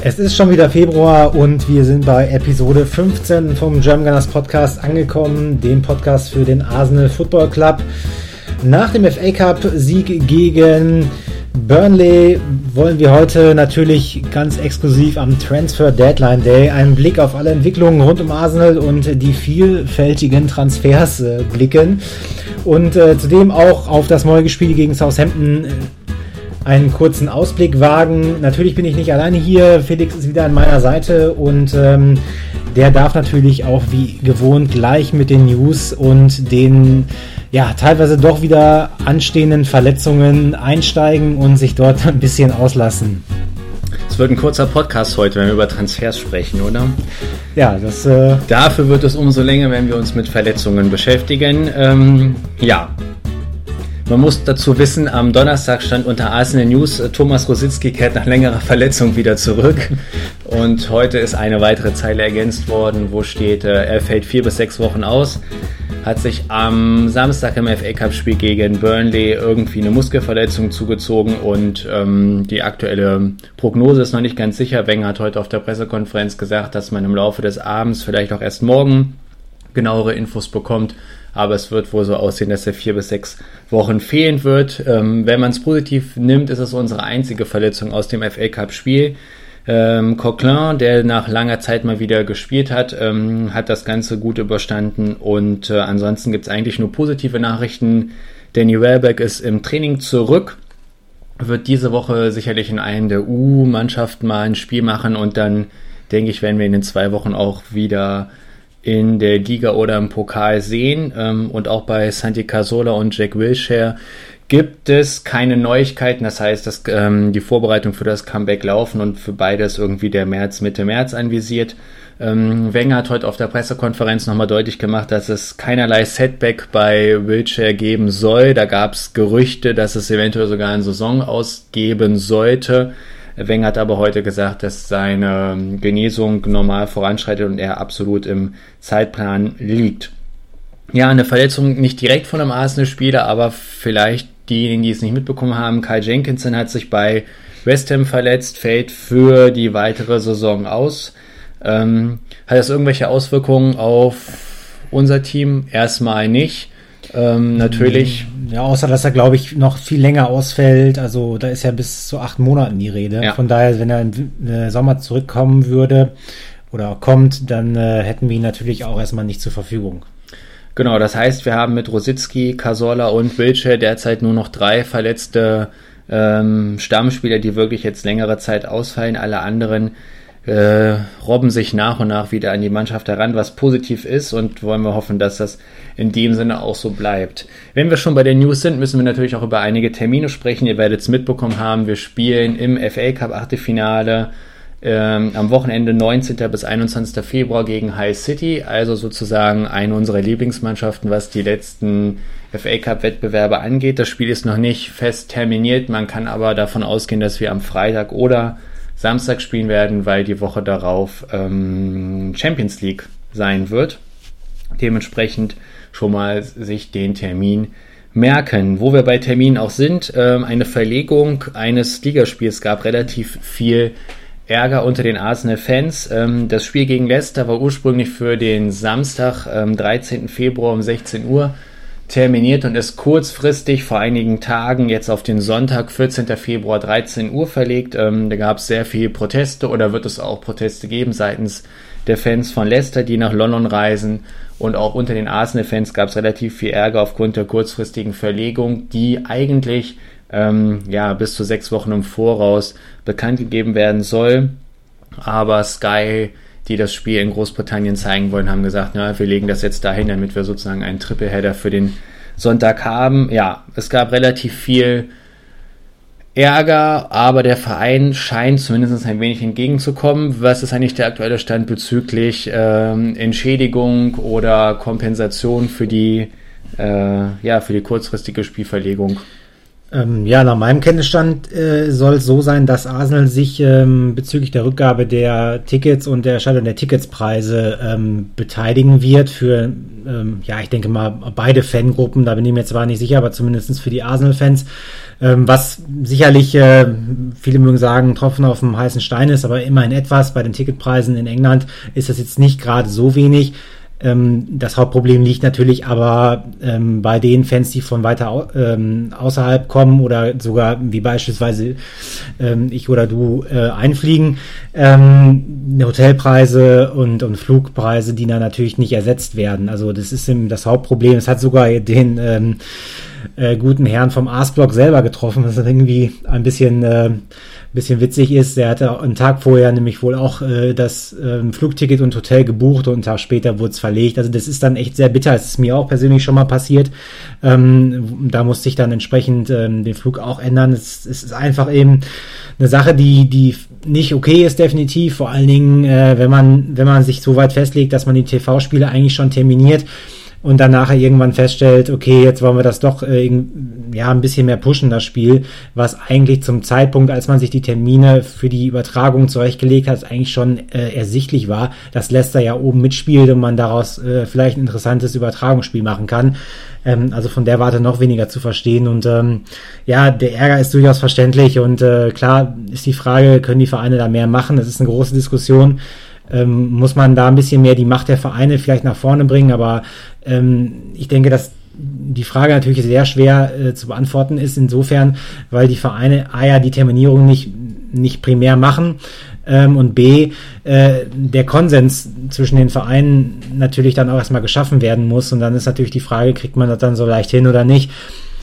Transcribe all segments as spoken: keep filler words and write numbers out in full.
Es ist schon wieder Februar und wir sind bei Episode fünfzehn vom German Gunners Podcast angekommen, dem Podcast für den Arsenal Football Club. Nach dem F A Cup Sieg gegen Burnley wollen wir heute natürlich ganz exklusiv am Transfer Deadline Day einen Blick auf alle Entwicklungen rund um Arsenal und die vielfältigen Transfers äh, blicken und äh, zudem auch auf das morgige Spiel gegen Southampton äh, einen kurzen Ausblick wagen. Natürlich bin ich nicht alleine hier, Felix ist wieder an meiner Seite und ähm, der darf natürlich auch wie gewohnt gleich mit den News und den ja teilweise doch wieder anstehenden Verletzungen einsteigen und sich dort ein bisschen auslassen. Es wird ein kurzer Podcast heute, wenn wir über Transfers sprechen, oder? Ja, das... Äh Dafür wird es umso länger, wenn wir uns mit Verletzungen beschäftigen. Ähm, ja, man muss dazu wissen, am Donnerstag stand unter Arsenal News, Thomas Rosicky kehrt nach längerer Verletzung wieder zurück. Und heute ist eine weitere Zeile ergänzt worden, wo steht, er fällt vier bis sechs Wochen aus. Hat sich am Samstag im F A Cup Spiel gegen Burnley irgendwie eine Muskelverletzung zugezogen und ähm, die aktuelle Prognose ist noch nicht ganz sicher. Wenger hat heute auf der Pressekonferenz gesagt, dass man im Laufe des Abends, vielleicht auch erst morgen, genauere Infos bekommt. Aber es wird wohl so aussehen, dass er vier bis sechs Wochen fehlen wird. Ähm, wenn man es positiv nimmt, ist es unsere einzige Verletzung aus dem F A Cup Spiel. Ähm, Coquelin, der nach langer Zeit mal wieder gespielt hat, ähm, hat das Ganze gut überstanden und äh, ansonsten gibt es eigentlich nur positive Nachrichten. Danny Welbeck ist im Training zurück, wird diese Woche sicherlich in einen der U-Mannschaften mal ein Spiel machen und dann denke ich, werden wir in den zwei Wochen auch wieder in der Liga oder im Pokal sehen. Ähm, und auch bei Santi Cazorla und Jack Wilshere gibt es keine Neuigkeiten. Das heißt, dass ähm, die Vorbereitung für das Comeback laufen und für beides irgendwie der März, Mitte März anvisiert. Ähm, Wenger hat heute auf der Pressekonferenz nochmal deutlich gemacht, dass es keinerlei Setback bei Wilshere geben soll. Da gab es Gerüchte, dass es eventuell sogar eine Saison ausgeben sollte. Wenger hat aber heute gesagt, dass seine Genesung normal voranschreitet und er absolut im Zeitplan liegt. Ja, eine Verletzung nicht direkt von einem Arsenal-Spieler, aber vielleicht diejenigen, die es nicht mitbekommen haben. Kyle Jenkinson hat sich bei West Ham verletzt, fällt für die weitere Saison aus. Ähm, hat das irgendwelche Auswirkungen auf unser Team? Erstmal nicht. Ähm, natürlich. Ja, außer dass er, glaube ich, noch viel länger ausfällt. Also da ist ja bis zu acht Monaten die Rede. Ja. Von daher, wenn er im Sommer zurückkommen würde oder kommt, dann äh, hätten wir ihn natürlich auch erstmal nicht zur Verfügung. Genau, das heißt, wir haben mit Rosicky, Cazorla und Wilshere derzeit nur noch drei verletzte ähm, Stammspieler, die wirklich jetzt längere Zeit ausfallen. Alle anderen äh, robben sich nach und nach wieder an die Mannschaft heran, was positiv ist und wollen wir hoffen, dass das in dem Sinne auch so bleibt. Wenn wir schon bei den News sind, müssen wir natürlich auch über einige Termine sprechen. Ihr werdet es mitbekommen haben, wir spielen im F A Cup Achtelfinale ähm, am Wochenende neunzehnten bis einundzwanzigsten Februar gegen Hull City, also sozusagen eine unserer Lieblingsmannschaften, was die letzten F A Cup Wettbewerbe angeht. Das Spiel ist noch nicht fest terminiert, man kann aber davon ausgehen, dass wir am Freitag oder Samstag spielen werden, weil die Woche darauf ähm, Champions League sein wird. Dementsprechend schon mal sich den Termin merken. Wo wir bei Terminen auch sind, ähm, eine Verlegung eines Ligaspiels gab relativ viel Ärger unter den Arsenal-Fans. Ähm, das Spiel gegen Leicester war ursprünglich für den Samstag, ähm, dreizehnten Februar um sechzehn Uhr terminiert und ist kurzfristig vor einigen Tagen jetzt auf den Sonntag, vierzehnten Februar, dreizehn Uhr verlegt. Ähm, da gab es sehr viele Proteste oder wird es auch Proteste geben seitens der Fans von Leicester, die nach London reisen. Und auch unter den Arsenal-Fans gab es relativ viel Ärger aufgrund der kurzfristigen Verlegung, die eigentlich ähm, ja bis zu sechs Wochen im Voraus bekannt gegeben werden soll. Aber Sky, die das Spiel in Großbritannien zeigen wollen, haben gesagt, na, wir legen das jetzt dahin, damit wir sozusagen einen Tripleheader für den Sonntag haben. Ja, es gab relativ viel Ärger, aber der Verein scheint zumindest ein wenig entgegenzukommen. Was ist eigentlich der aktuelle Stand bezüglich ähm, Entschädigung oder Kompensation für die, äh, ja, für die kurzfristige Spielverlegung? Ähm, ja, nach meinem Kenntnisstand äh, soll es so sein, dass Arsenal sich ähm, bezüglich der Rückgabe der Tickets und der Erstattung der Ticketspreise ähm, beteiligen wird für, ähm, ja, ich denke mal, beide Fangruppen, da bin ich mir zwar nicht sicher, aber zumindest für die Arsenal-Fans, ähm, was sicherlich, äh, viele mögen sagen, Tropfen auf dem heißen Stein ist, aber immerhin etwas. Bei den Ticketpreisen in England ist das jetzt nicht gerade so wenig. Das Hauptproblem liegt natürlich aber ähm, bei den Fans, die von weiter au- ähm, außerhalb kommen oder sogar wie beispielsweise ähm, ich oder du äh, einfliegen. Ähm, Hotelpreise und, und Flugpreise, die dann natürlich nicht ersetzt werden. Also das ist eben das Hauptproblem. Es hat sogar den ähm, äh, guten Herrn vom Arsblock selber getroffen, was irgendwie ein bisschen äh, bisschen witzig ist. Der hatte einen Tag vorher nämlich wohl auch äh, das ähm, Flugticket und Hotel gebucht und einen Tag später wurde es verlegt. Also das ist dann echt sehr bitter. Es ist mir auch persönlich schon mal passiert. Ähm, da musste ich dann entsprechend ähm, den Flug auch ändern. Es, es ist einfach eben eine Sache, die die nicht okay ist, definitiv. Vor allen Dingen, äh, wenn man wenn man sich so weit festlegt, dass man die T V-Spiele eigentlich schon terminiert und dann nachher irgendwann feststellt, okay, jetzt wollen wir das doch äh, ja ein bisschen mehr pushen, das Spiel, was eigentlich zum Zeitpunkt, als man sich die Termine für die Übertragung zurechtgelegt hat, eigentlich schon äh, ersichtlich war, dass Leicester ja oben mitspielt und man daraus äh, vielleicht ein interessantes Übertragungsspiel machen kann. Ähm, also von der Warte noch weniger zu verstehen und ähm, ja, der Ärger ist durchaus verständlich und äh, klar ist die Frage, können die Vereine da mehr machen? Das ist eine große Diskussion. Ähm, muss man da ein bisschen mehr die Macht der Vereine vielleicht nach vorne bringen, aber ähm, ich denke, dass die Frage natürlich sehr schwer äh, zu beantworten ist, insofern, weil die Vereine A ja die Terminierung nicht, nicht primär machen ähm, und B, äh, der Konsens zwischen den Vereinen natürlich dann auch erstmal geschaffen werden muss und dann ist natürlich die Frage, kriegt man das dann so leicht hin oder nicht.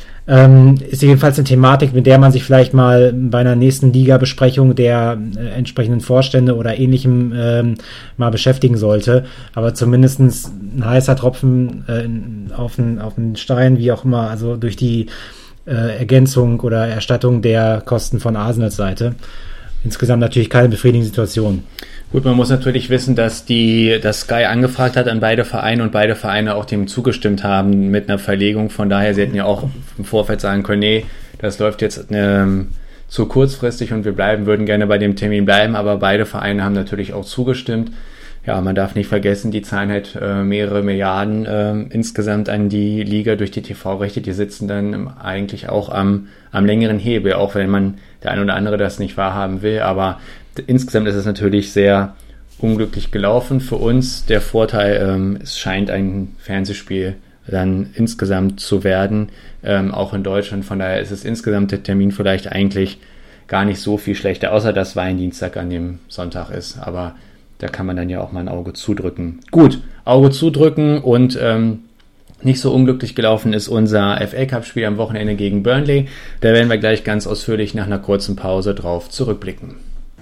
Ähm, ist jedenfalls eine Thematik, mit der man sich vielleicht mal bei einer nächsten Liga-Besprechung der äh, entsprechenden Vorstände oder ähnlichem ähm, mal beschäftigen sollte. Aber zumindestens ein heißer Tropfen äh, auf den, auf den Stein, wie auch immer, also durch die äh, Ergänzung oder Erstattung der Kosten von Arsenals Seite. Insgesamt natürlich keine befriedigende Situation. Gut, man muss natürlich wissen, dass die, dass Sky angefragt hat an beide Vereine und beide Vereine auch dem zugestimmt haben mit einer Verlegung. Von daher, sie hätten ja auch im Vorfeld sagen können, nee, das läuft jetzt ähm, zu kurzfristig und wir bleiben, würden gerne bei dem Termin bleiben, aber beide Vereine haben natürlich auch zugestimmt. Ja, man darf nicht vergessen, die zahlen halt äh, mehrere Milliarden äh, insgesamt an die Liga durch die T V-Rechte. Die sitzen dann eigentlich auch am, am längeren Hebel, auch wenn man der eine oder andere das nicht wahrhaben will, aber insgesamt ist es natürlich sehr unglücklich gelaufen für uns. Der Vorteil, ähm, es scheint ein Fernsehspiel dann insgesamt zu werden, ähm, auch in Deutschland. Von daher ist es insgesamt der Termin vielleicht eigentlich gar nicht so viel schlechter, außer dass Valentinstag an dem Sonntag ist. Aber da kann man dann ja auch mal ein Auge zudrücken. Gut, Auge zudrücken und ähm, nicht so unglücklich gelaufen ist unser F A Cup Spiel am Wochenende gegen Burnley. Da werden wir gleich ganz ausführlich nach einer kurzen Pause drauf zurückblicken.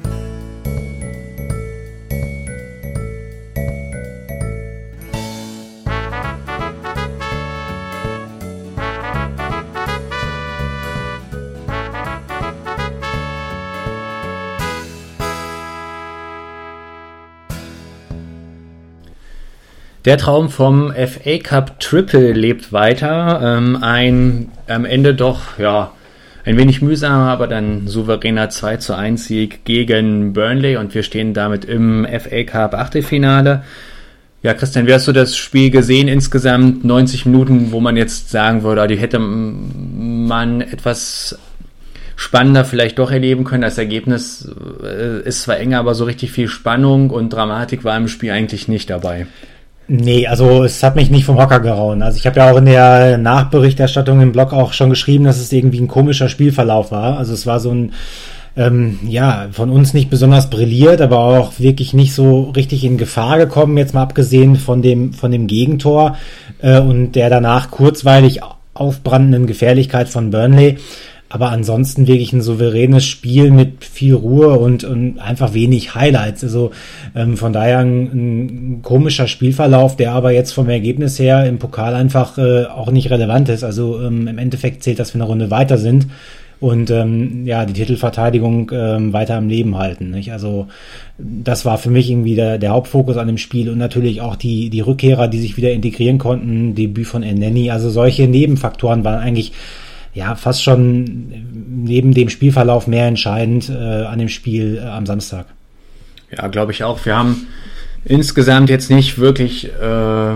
Der Traum vom F A Cup Triple lebt weiter. Ähm, ein am Ende doch, ja, ein wenig mühsamer, aber dann souveräner zwei zu eins Sieg gegen Burnley und wir stehen damit im F A Cup Achtelfinale. Ja, Christian, wie hast du das Spiel gesehen? Insgesamt neunzig Minuten, wo man jetzt sagen würde, die hätte man etwas spannender vielleicht doch erleben können. Das Ergebnis äh, ist zwar enger, aber so richtig viel Spannung und Dramatik war im Spiel eigentlich nicht dabei. Nee, also es hat mich nicht vom Hocker gehauen. Also ich habe ja auch in der Nachberichterstattung im Blog auch schon geschrieben, dass es irgendwie ein komischer Spielverlauf war. Also es war so ein, ähm, ja, von uns nicht besonders brilliert, aber auch wirklich nicht so richtig in Gefahr gekommen, jetzt mal abgesehen von dem, von dem Gegentor äh, und der danach kurzweilig aufbrandenden Gefährlichkeit von Burnley. Aber ansonsten wirklich ein souveränes Spiel mit viel Ruhe und, und einfach wenig Highlights. Also ähm, von daher ein, ein komischer Spielverlauf, der aber jetzt vom Ergebnis her im Pokal einfach äh, auch nicht relevant ist. Also ähm, im Endeffekt zählt, dass wir eine Runde weiter sind und ähm, ja die Titelverteidigung ähm, weiter am Leben halten. Nicht? Also das war für mich irgendwie der, der Hauptfokus an dem Spiel und natürlich auch die, die Rückkehrer, die sich wieder integrieren konnten, Debüt von Elneny. Also solche Nebenfaktoren waren eigentlich ja fast schon neben dem Spielverlauf mehr entscheidend äh, an dem Spiel äh, am Samstag. Ja, glaube ich auch. Wir haben insgesamt jetzt nicht wirklich äh,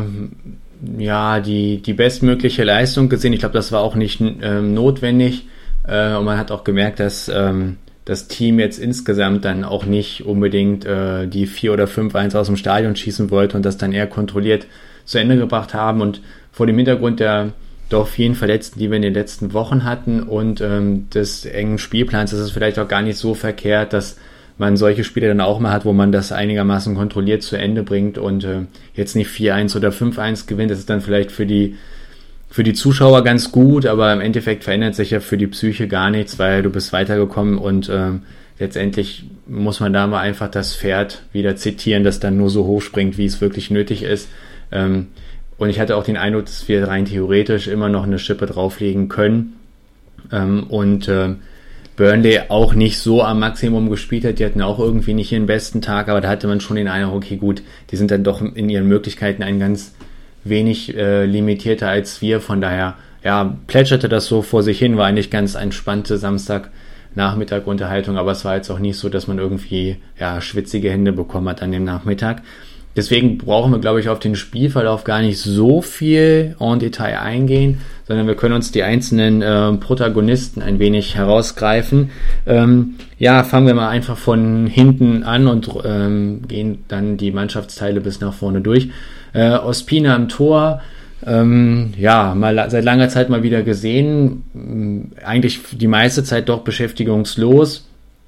ja die die bestmögliche Leistung gesehen. Ich glaube, das war auch nicht ähm, notwendig. Äh, und man hat auch gemerkt, dass ähm, das Team jetzt insgesamt dann auch nicht unbedingt äh, die vier oder fünf eins aus dem Stadion schießen wollte und das dann eher kontrolliert zu Ende gebracht haben. Und vor dem Hintergrund der doch vielen Verletzten, die wir in den letzten Wochen hatten und ähm, des engen Spielplans, ist es vielleicht auch gar nicht so verkehrt, dass man solche Spiele dann auch mal hat, wo man das einigermaßen kontrolliert zu Ende bringt und äh, jetzt nicht vier eins oder fünf eins gewinnt. Das ist dann vielleicht für die für die Zuschauer ganz gut, aber im Endeffekt verändert sich ja für die Psyche gar nichts, weil du bist weitergekommen und ähm, letztendlich muss man da mal einfach das Pferd wieder zitieren, das dann nur so hoch springt, wie es wirklich nötig ist. Ähm, und ich hatte auch den Eindruck, dass wir rein theoretisch immer noch eine Schippe drauflegen können ähm, und äh, Burnley auch nicht so am Maximum gespielt hat. Die hatten auch irgendwie nicht ihren besten Tag, aber da hatte man schon den Eindruck, okay gut, die sind dann doch in ihren Möglichkeiten ein ganz wenig äh, limitierter als wir, von daher ja, plätscherte das so vor sich hin, war eigentlich ganz entspannte Samstagnachmittag-Unterhaltung, aber es war jetzt auch nicht so, dass man irgendwie ja schwitzige Hände bekommen hat an dem Nachmittag. Deswegen brauchen wir, glaube ich, auf den Spielverlauf gar nicht so viel en Detail eingehen, sondern wir können uns die einzelnen äh, Protagonisten ein wenig herausgreifen. Ähm, ja, fangen wir mal einfach von hinten an und ähm, gehen dann die Mannschaftsteile bis nach vorne durch. Äh, Ospina im Tor, ähm, ja, mal seit langer Zeit mal wieder gesehen, eigentlich die meiste Zeit doch beschäftigungslos.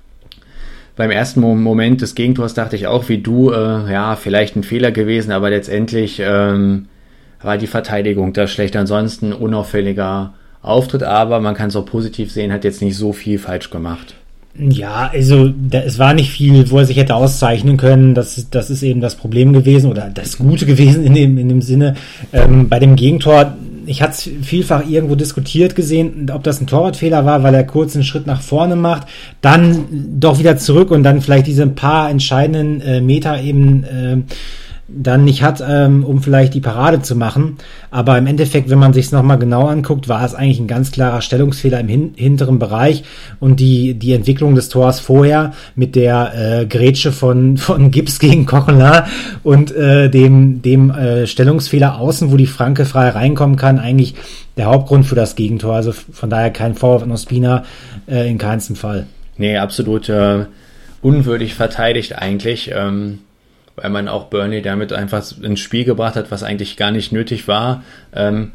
Beim ersten Moment des Gegentors dachte ich auch wie du, äh, ja, vielleicht ein Fehler gewesen, aber letztendlich ähm, war die Verteidigung da schlecht. Ansonsten unauffälliger Auftritt, aber man kann es auch positiv sehen, hat jetzt nicht so viel falsch gemacht. Ja, also da, es war nicht viel, wo er sich hätte auszeichnen können. Das, das ist eben das Problem gewesen oder das Gute gewesen in dem, in dem Sinne. Ähm, bei dem Gegentor, ich hatte es vielfach irgendwo diskutiert gesehen, ob das ein Torwartfehler war, weil er kurz einen Schritt nach vorne macht, dann doch wieder zurück und dann vielleicht diese paar entscheidenden äh, Meter eben äh, dann nicht hat, ähm, um vielleicht die Parade zu machen. Aber im Endeffekt, wenn man sich es nochmal genau anguckt, war es eigentlich ein ganz klarer Stellungsfehler im hin- hinteren Bereich und die die Entwicklung des Tors vorher mit der äh, Grätsche von von Gibbs gegen Coquelin und äh, dem dem äh, Stellungsfehler außen, wo die Franke frei reinkommen kann, eigentlich der Hauptgrund für das Gegentor. Also von daher kein Vorwurf an Ospina äh, in keinem Fall. Nee, absolut äh, unwürdig verteidigt eigentlich. Ähm weil man auch Burnley damit einfach ins Spiel gebracht hat, was eigentlich gar nicht nötig war. Ähm,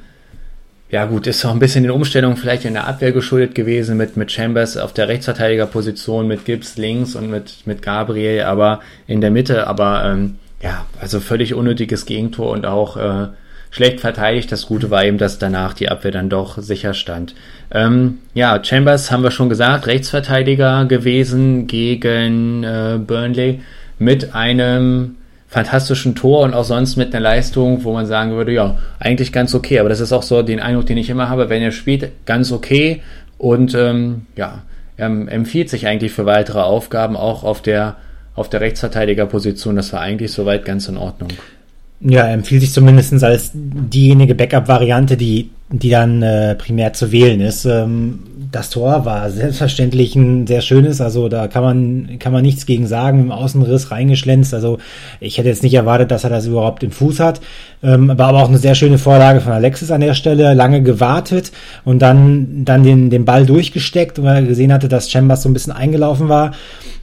ja gut, ist auch ein bisschen den Umstellungen vielleicht in der Abwehr geschuldet gewesen, mit mit Chambers auf der Rechtsverteidigerposition, mit Gibbs links und mit mit Gabriel aber in der Mitte, aber ähm, ja, also völlig unnötiges Gegentor und auch äh, schlecht verteidigt. Das Gute war eben, dass danach die Abwehr dann doch sicher stand. Ähm, ja, Chambers, haben wir schon gesagt, Rechtsverteidiger gewesen gegen äh, Burnley, mit einem fantastischen Tor und auch sonst mit einer Leistung, wo man sagen würde, ja, eigentlich ganz okay, aber das ist auch so den Eindruck, den ich immer habe, wenn er spielt, ganz okay und ähm, ja, er empfiehlt sich eigentlich für weitere Aufgaben, auch auf der auf der Rechtsverteidigerposition, das war eigentlich soweit ganz in Ordnung. Ja, er empfiehlt sich zumindest als diejenige Backup-Variante, die die dann äh, primär zu wählen ist. Ähm, das Tor war selbstverständlich ein sehr schönes, also da kann man kann man nichts gegen sagen, im Außenriss reingeschlänzt, also ich hätte jetzt nicht erwartet, dass er das überhaupt im Fuß hat, ähm, war aber auch eine sehr schöne Vorlage von Alexis an der Stelle, lange gewartet und dann dann den den Ball durchgesteckt, weil er gesehen hatte, dass Chambers so ein bisschen eingelaufen war.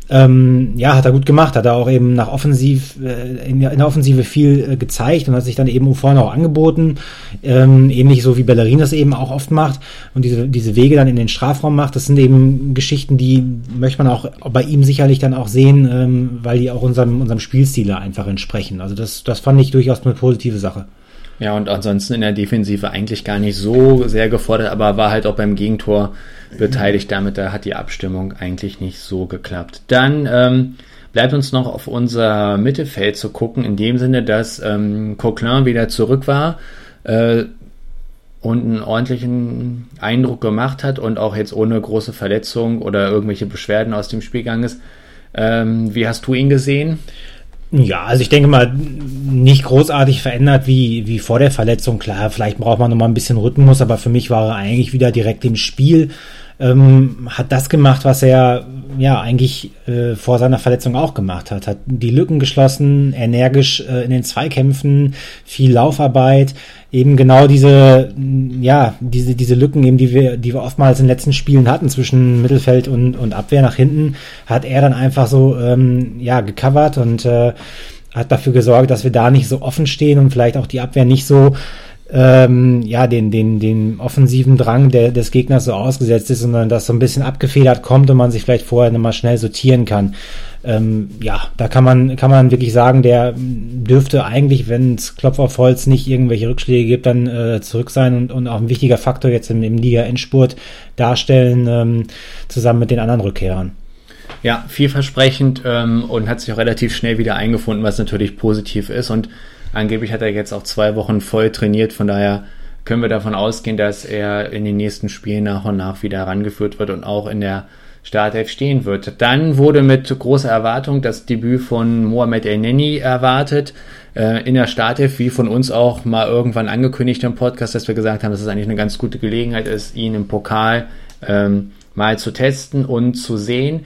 Ähm, ja, hat er gut gemacht, hat er auch eben nach Offensiv, äh, in, in der Offensive viel äh, gezeigt und hat sich dann eben vorne auch angeboten, ähm, ähnlich so wie Bellerin das eben auch oft macht und diese diese Wege dann in den Strafraum macht, das sind eben Geschichten, die möchte man auch bei ihm sicherlich dann auch sehen, ähm, weil die auch unserem unserem Spielstil einfach entsprechen. Also das das fand ich durchaus eine positive Sache. Ja, und ansonsten in der Defensive eigentlich gar nicht so sehr gefordert, aber war halt auch beim Gegentor beteiligt. Damit da hat die Abstimmung eigentlich nicht so geklappt. Dann ähm, bleibt uns noch auf unser Mittelfeld zu gucken, in dem Sinne, dass ähm, Coquelin wieder zurück war äh, und einen ordentlichen Eindruck gemacht hat und auch jetzt ohne große Verletzung oder irgendwelche Beschwerden aus dem Spiel gegangen ist. Ähm, wie hast du ihn gesehen? Ja, also ich denke mal, nicht großartig verändert wie, wie vor der Verletzung. Klar, vielleicht braucht man noch mal ein bisschen Rhythmus, aber für mich war er eigentlich wieder direkt im Spiel. Ähm, hat das gemacht, was er ja eigentlich äh, vor seiner Verletzung auch gemacht hat. Hat die Lücken geschlossen, energisch äh, in den Zweikämpfen, viel Laufarbeit, eben genau diese, ja, diese, diese Lücken eben, die wir, die wir oftmals in den letzten Spielen hatten zwischen Mittelfeld und, und Abwehr nach hinten, hat er dann einfach so, ähm, ja, gecovert und äh, hat dafür gesorgt, dass wir da nicht so offen stehen und vielleicht auch die Abwehr nicht so ähm, ja, den, den, den offensiven Drang der, des Gegners so ausgesetzt ist, sondern dass so ein bisschen abgefedert kommt und man sich vielleicht vorher nochmal schnell sortieren kann. Ähm, ja, da kann man, kann man wirklich sagen, der dürfte eigentlich, wenn es Klopf auf Holz nicht irgendwelche Rückschläge gibt, dann äh, zurück sein und, und auch ein wichtiger Faktor jetzt im, im Liga-Endspurt darstellen, ähm, zusammen mit den anderen Rückkehrern. Ja, vielversprechend ähm, und hat sich auch relativ schnell wieder eingefunden, was natürlich positiv ist, und angeblich hat er jetzt auch zwei Wochen voll trainiert, von daher können wir davon ausgehen, dass er in den nächsten Spielen nach und nach wieder herangeführt wird und auch in der Startelf stehen wird. Dann wurde mit großer Erwartung das Debüt von Mohamed El-Neni erwartet, äh, in der Startelf, wie von uns auch mal irgendwann angekündigt im Podcast, dass wir gesagt haben, dass es eigentlich eine ganz gute Gelegenheit ist, ihn im Pokal ähm, mal zu testen und zu sehen.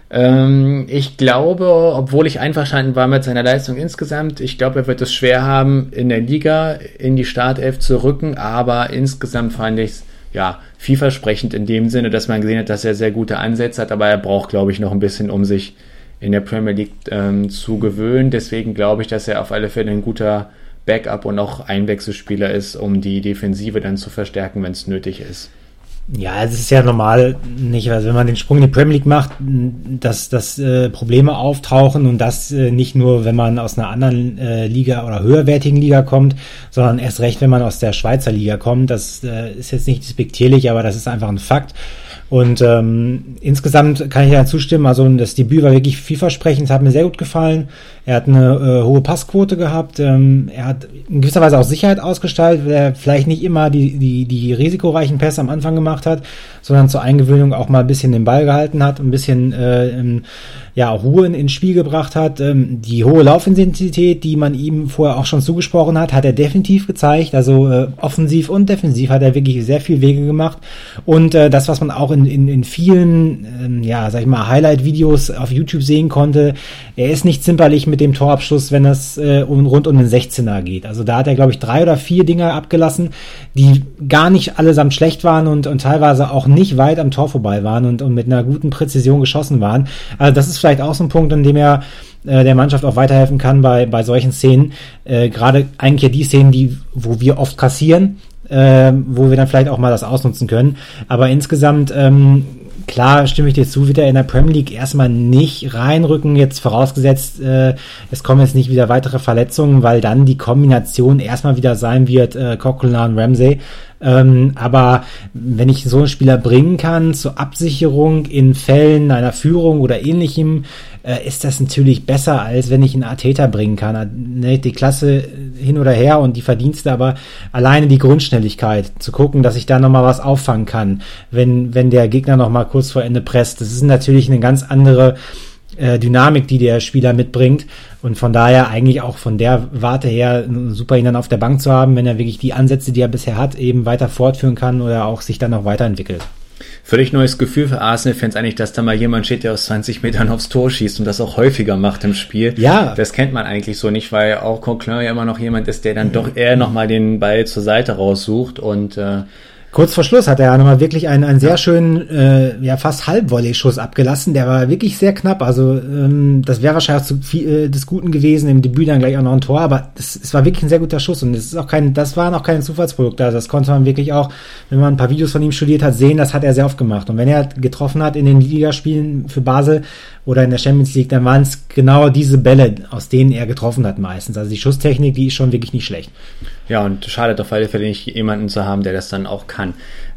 Ich glaube, obwohl ich einverstanden war mit seiner Leistung insgesamt, ich glaube, er wird es schwer haben, in der Liga in die Startelf zu rücken, aber insgesamt fand ich es ja vielversprechend in dem Sinne, dass man gesehen hat, dass er sehr gute Ansätze hat, aber er braucht, glaube ich, noch ein bisschen, um sich in der Premier League ähm, zu gewöhnen. Deswegen glaube ich, dass er auf alle Fälle ein guter Backup und auch Einwechselspieler ist, um die Defensive dann zu verstärken, wenn es nötig ist. Ja, es ist ja normal nicht, also wenn man den Sprung in die Premier League macht, dass, dass äh, Probleme auftauchen und das äh, nicht nur, wenn man aus einer anderen äh, Liga oder höherwertigen Liga kommt, sondern erst recht, wenn man aus der Schweizer Liga kommt. Das äh, ist jetzt nicht despektierlich, aber das ist einfach ein Fakt. Und ähm, insgesamt kann ich ja zustimmen, also das Debüt war wirklich vielversprechend, es hat mir sehr gut gefallen. Er hat eine äh, hohe Passquote gehabt, ähm, er hat in gewisser Weise auch Sicherheit ausgestrahlt, weil er vielleicht nicht immer die, die, die risikoreichen Pässe am Anfang gemacht hat, sondern zur Eingewöhnung auch mal ein bisschen den Ball gehalten hat, ein bisschen äh, ja, Ruhe ins Spiel gebracht hat. Ähm, die hohe Laufintensität, die man ihm vorher auch schon zugesprochen hat, hat er definitiv gezeigt. Also äh, offensiv und defensiv hat er wirklich sehr viel Wege gemacht. Und äh, das, was man auch in, in, in vielen, ähm, ja, sag ich mal, Highlight-Videos auf YouTube sehen konnte, er ist nicht zimperlich mit dem Torabschluss, wenn es äh, um, rund um den sechzehner geht. Also da hat er, glaube ich, drei oder vier Dinger abgelassen, die gar nicht allesamt schlecht waren und, und teilweise auch nicht weit am Tor vorbei waren und, und mit einer guten Präzision geschossen waren. Also das ist vielleicht auch so ein Punkt, an dem er äh, der Mannschaft auch weiterhelfen kann bei, bei solchen Szenen. Äh, gerade eigentlich ja die Szenen, die, wo wir oft kassieren, äh, wo wir dann vielleicht auch mal das ausnutzen können. Aber insgesamt, ähm, klar, stimme ich dir zu, wird er in der Premier League erstmal nicht reinrücken, jetzt vorausgesetzt, äh, es kommen jetzt nicht wieder weitere Verletzungen, weil dann die Kombination erstmal wieder sein wird, äh, Coquelin und Ramsey. Ähm, aber wenn ich so einen Spieler bringen kann zur Absicherung in Fällen einer Führung oder ähnlichem, äh, ist das natürlich besser, als wenn ich einen Arteta bringen kann. Ne, die Klasse hin oder her und die Verdienste, aber alleine die Grundschnelligkeit, zu gucken, dass ich da nochmal was auffangen kann, wenn, wenn der Gegner nochmal kurz vor Ende presst. Das ist natürlich eine ganz andere äh, Dynamik, die der Spieler mitbringt. Und von daher eigentlich auch von der Warte her super, ihn dann auf der Bank zu haben, wenn er wirklich die Ansätze, die er bisher hat, eben weiter fortführen kann oder auch sich dann noch weiterentwickelt. Völlig neues Gefühl für Arsenal-Fans eigentlich, dass da mal jemand steht, der aus zwanzig Metern aufs Tor schießt und das auch häufiger macht im Spiel. Ja. Das kennt man eigentlich so nicht, weil auch Coquelin ja immer noch jemand ist, der dann doch eher nochmal den Ball zur Seite raussucht und äh, kurz vor Schluss hat er ja nochmal wirklich einen, einen sehr schönen, äh, ja fast Halbvolley-Schuss abgelassen. Der war wirklich sehr knapp. Also ähm, das wäre wahrscheinlich auch zu viel äh, des Guten gewesen. Im Debüt dann gleich auch noch ein Tor. Aber es, es war wirklich ein sehr guter Schuss. Und es ist auch kein, das waren auch keine Zufallsprodukte. Also das konnte man wirklich auch, wenn man ein paar Videos von ihm studiert hat, sehen. Das hat er sehr oft gemacht. Und wenn er getroffen hat in den Ligaspielen für Basel oder in der Champions League, dann waren es genau diese Bälle, aus denen er getroffen hat meistens. Also die Schusstechnik, die ist schon wirklich nicht schlecht. Ja, und schadet auf alle Fälle nicht, jemanden zu haben, der das dann auch kann.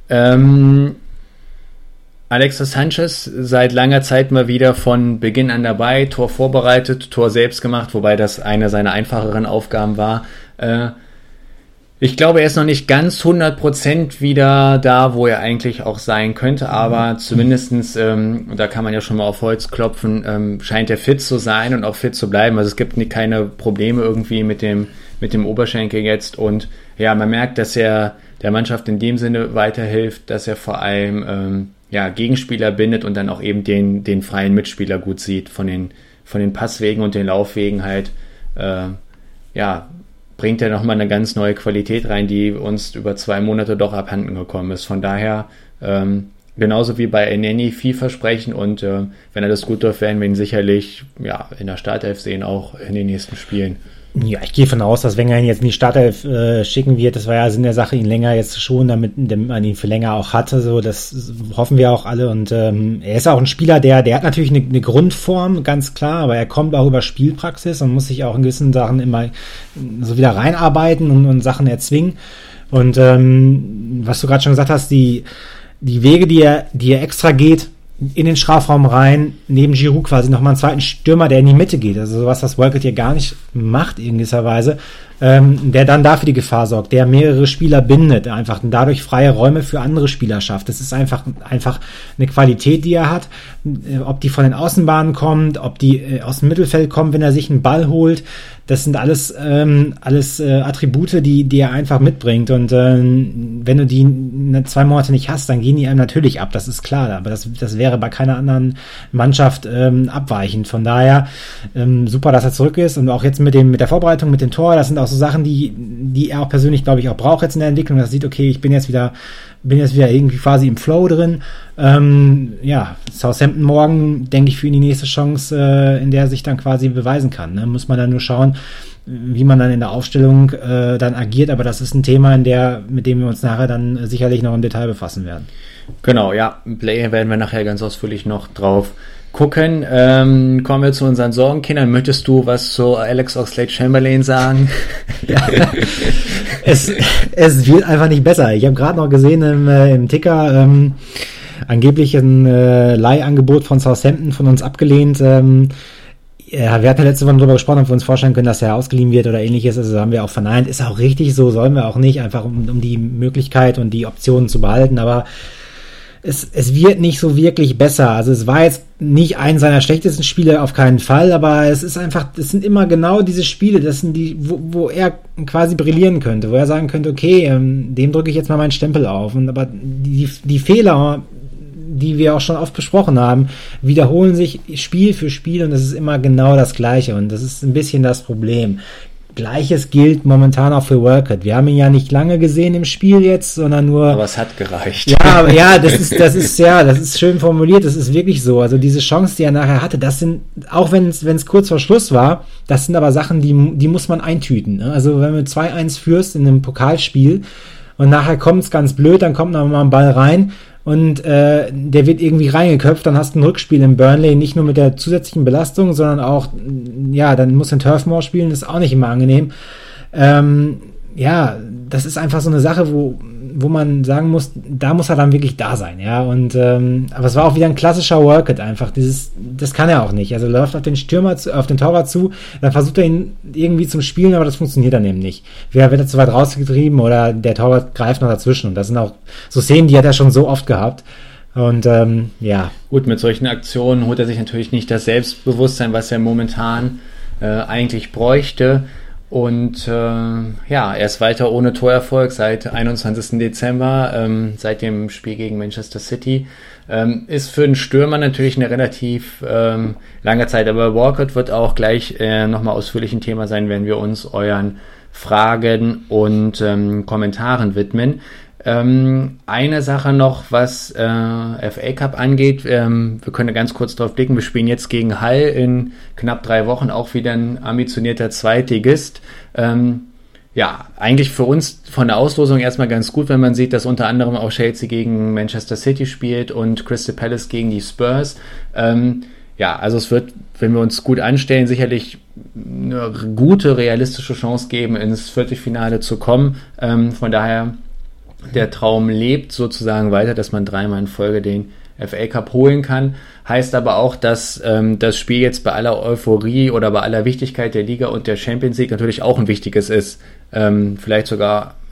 Ähm, Alexis Sanchez seit langer Zeit mal wieder von Beginn an dabei, Tor vorbereitet, Tor selbst gemacht, wobei das eine seiner einfacheren Aufgaben war. Äh, Ich glaube, er ist noch nicht ganz hundert Prozent wieder da, wo er eigentlich auch sein könnte, aber mhm. zumindestens, ähm, da kann man ja schon mal auf Holz klopfen, ähm, scheint er fit zu sein und auch fit zu bleiben. Also es gibt nie, keine Probleme irgendwie mit dem, mit dem Oberschenkel jetzt und ja, man merkt, dass er der Mannschaft in dem Sinne weiterhilft, dass er vor allem ähm, ja, Gegenspieler bindet und dann auch eben den, den freien Mitspieler gut sieht, von den, von den Passwegen und den Laufwegen halt, äh, ja, bringt er nochmal eine ganz neue Qualität rein, die uns über zwei Monate doch abhanden gekommen ist. Von daher, ähm, genauso wie bei Elneny, vielversprechend und äh, wenn er das gut läuft, werden wir ihn sicherlich ja, in der Startelf sehen, auch in den nächsten Spielen. Ja, ich gehe von aus, dass Wenger ihn jetzt in die Startelf äh, schicken wird. Das war ja Sinn der Sache, ihn länger jetzt schon, damit, damit man ihn für länger auch hatte. So, das hoffen wir auch alle. Und ähm, er ist auch ein Spieler, der, der hat natürlich eine, eine Grundform, ganz klar, aber er kommt auch über Spielpraxis und muss sich auch in gewissen Sachen immer so wieder reinarbeiten und, und Sachen erzwingen. Und ähm, was du gerade schon gesagt hast, die die Wege, die er, die er extra geht, in den Strafraum rein, neben Giroud quasi nochmal einen zweiten Stürmer, der in die Mitte geht. Also sowas, was Walcott hier gar nicht macht in gewisser Weise, ähm, der dann dafür die Gefahr sorgt, der mehrere Spieler bindet, einfach und dadurch freie Räume für andere Spieler schafft. Das ist einfach einfach eine Qualität, die er hat. Ob die von den Außenbahnen kommt, ob die äh, aus dem Mittelfeld kommt, wenn er sich einen Ball holt, das sind alles ähm, alles äh, Attribute, die die er einfach mitbringt. Und äh, wenn du die ne, zwei Monate nicht hast, dann gehen die einem natürlich ab. Das ist klar. Aber das das wäre bei keiner anderen Mannschaft ähm, abweichend. Von daher ähm, super, dass er zurück ist und auch jetzt mit dem mit der Vorbereitung, mit dem Tor. Das sind auch so Sachen, die die er auch persönlich, glaube ich, auch braucht jetzt in der Entwicklung. Dass er sieht, okay, ich bin jetzt wieder bin jetzt wieder irgendwie quasi im Flow drin. Ähm, ja, Southampton morgen, denke ich, für ihn die nächste Chance, äh, in der er sich dann quasi beweisen kann. Ne? Muss man dann nur schauen, wie man dann in der Aufstellung äh, dann agiert. Aber das ist ein Thema, in der, mit dem wir uns nachher dann äh, sicherlich noch im Detail befassen werden. Genau, ja, Play werden wir nachher ganz ausführlich noch drauf gucken. Ähm, kommen wir zu unseren Sorgenkindern. Möchtest du was zu Alex Oxlade-Chamberlain sagen? Ja. es, es wird einfach nicht besser. Ich habe gerade noch gesehen im, äh, im Ticker ähm, angeblich ein äh, Leihangebot von Southampton von uns abgelehnt. Ähm, ja, wir hatten ja letzte Woche darüber gesprochen, ob wir uns vorstellen können, dass er ausgeliehen wird oder ähnliches. Also haben wir auch verneint. Ist auch richtig so, sollen wir auch nicht, einfach um, um die Möglichkeit und die Optionen zu behalten. Aber Es, es wird nicht so wirklich besser. Also es war jetzt nicht ein seiner schlechtesten Spiele, auf keinen Fall, aber es ist einfach, es sind immer genau diese Spiele, das sind die, wo, wo er quasi brillieren könnte, wo er sagen könnte, okay, ähm, dem drücke ich jetzt mal meinen Stempel auf. Und aber die, die Fehler, die wir auch schon oft besprochen haben, wiederholen sich Spiel für Spiel und das ist immer genau das Gleiche und das ist ein bisschen das Problem. Gleiches gilt momentan auch für Walcott. Wir haben ihn ja nicht lange gesehen im Spiel jetzt, sondern nur. Aber es hat gereicht. Ja, aber ja, das ist, das ist ja, das ist schön formuliert. Das ist wirklich so. Also diese Chance, die er nachher hatte, das sind, auch wenn es, wenn es kurz vor Schluss war, das sind aber Sachen, die, die muss man eintüten. Ne? Also wenn du zwei eins führst in einem Pokalspiel und nachher kommt es ganz blöd, dann kommt noch mal ein Ball rein. Und äh, der wird irgendwie reingeköpft, dann hast du ein Rückspiel in Burnley, nicht nur mit der zusätzlichen Belastung, sondern auch, ja, dann muss ein Turfmoor spielen, das ist auch nicht immer angenehm. Ähm, ja, das ist einfach so eine Sache, wo wo man sagen muss, da muss er dann wirklich da sein, ja, und ähm, aber es war auch wieder ein klassischer Walcott einfach, dieses, das kann er auch nicht, also er läuft auf den Stürmer, zu, auf den Torwart zu, dann versucht er ihn irgendwie zum Spielen, aber das funktioniert dann eben nicht. Wer wird er zu weit rausgetrieben oder der Torwart greift noch dazwischen und das sind auch so Szenen, die hat er schon so oft gehabt. Und ähm, ja. Gut, mit solchen Aktionen holt er sich natürlich nicht das Selbstbewusstsein, was er momentan äh, eigentlich bräuchte. Und äh, ja, er ist weiter ohne Torerfolg seit einundzwanzigsten Dezember, ähm, seit dem Spiel gegen Manchester City. Ähm, ist für einen Stürmer natürlich eine relativ ähm, lange Zeit, aber Walcott wird auch gleich äh, nochmal ausführlich ein Thema sein, wenn wir uns euren Fragen und ähm, Kommentaren widmen. Ähm, eine Sache noch, was äh, F A Cup angeht, ähm, wir können ganz kurz drauf blicken, wir spielen jetzt gegen Hull in knapp drei Wochen, auch wieder ein ambitionierter Zweitligist. Ähm, ja, eigentlich für uns von der Auslosung erstmal ganz gut, wenn man sieht, dass unter anderem auch Chelsea gegen Manchester City spielt und Crystal Palace gegen die Spurs. Ähm, ja, also es wird, wenn wir uns gut anstellen, sicherlich eine gute, realistische Chance geben, ins Viertelfinale zu kommen. Ähm, von daher der Traum lebt sozusagen weiter, dass man dreimal in Folge den F A Cup holen kann. Heißt aber auch, dass ähm, das Spiel jetzt bei aller Euphorie oder bei aller Wichtigkeit der Liga und der Champions League natürlich auch ein wichtiges ist. Ähm, vielleicht sogar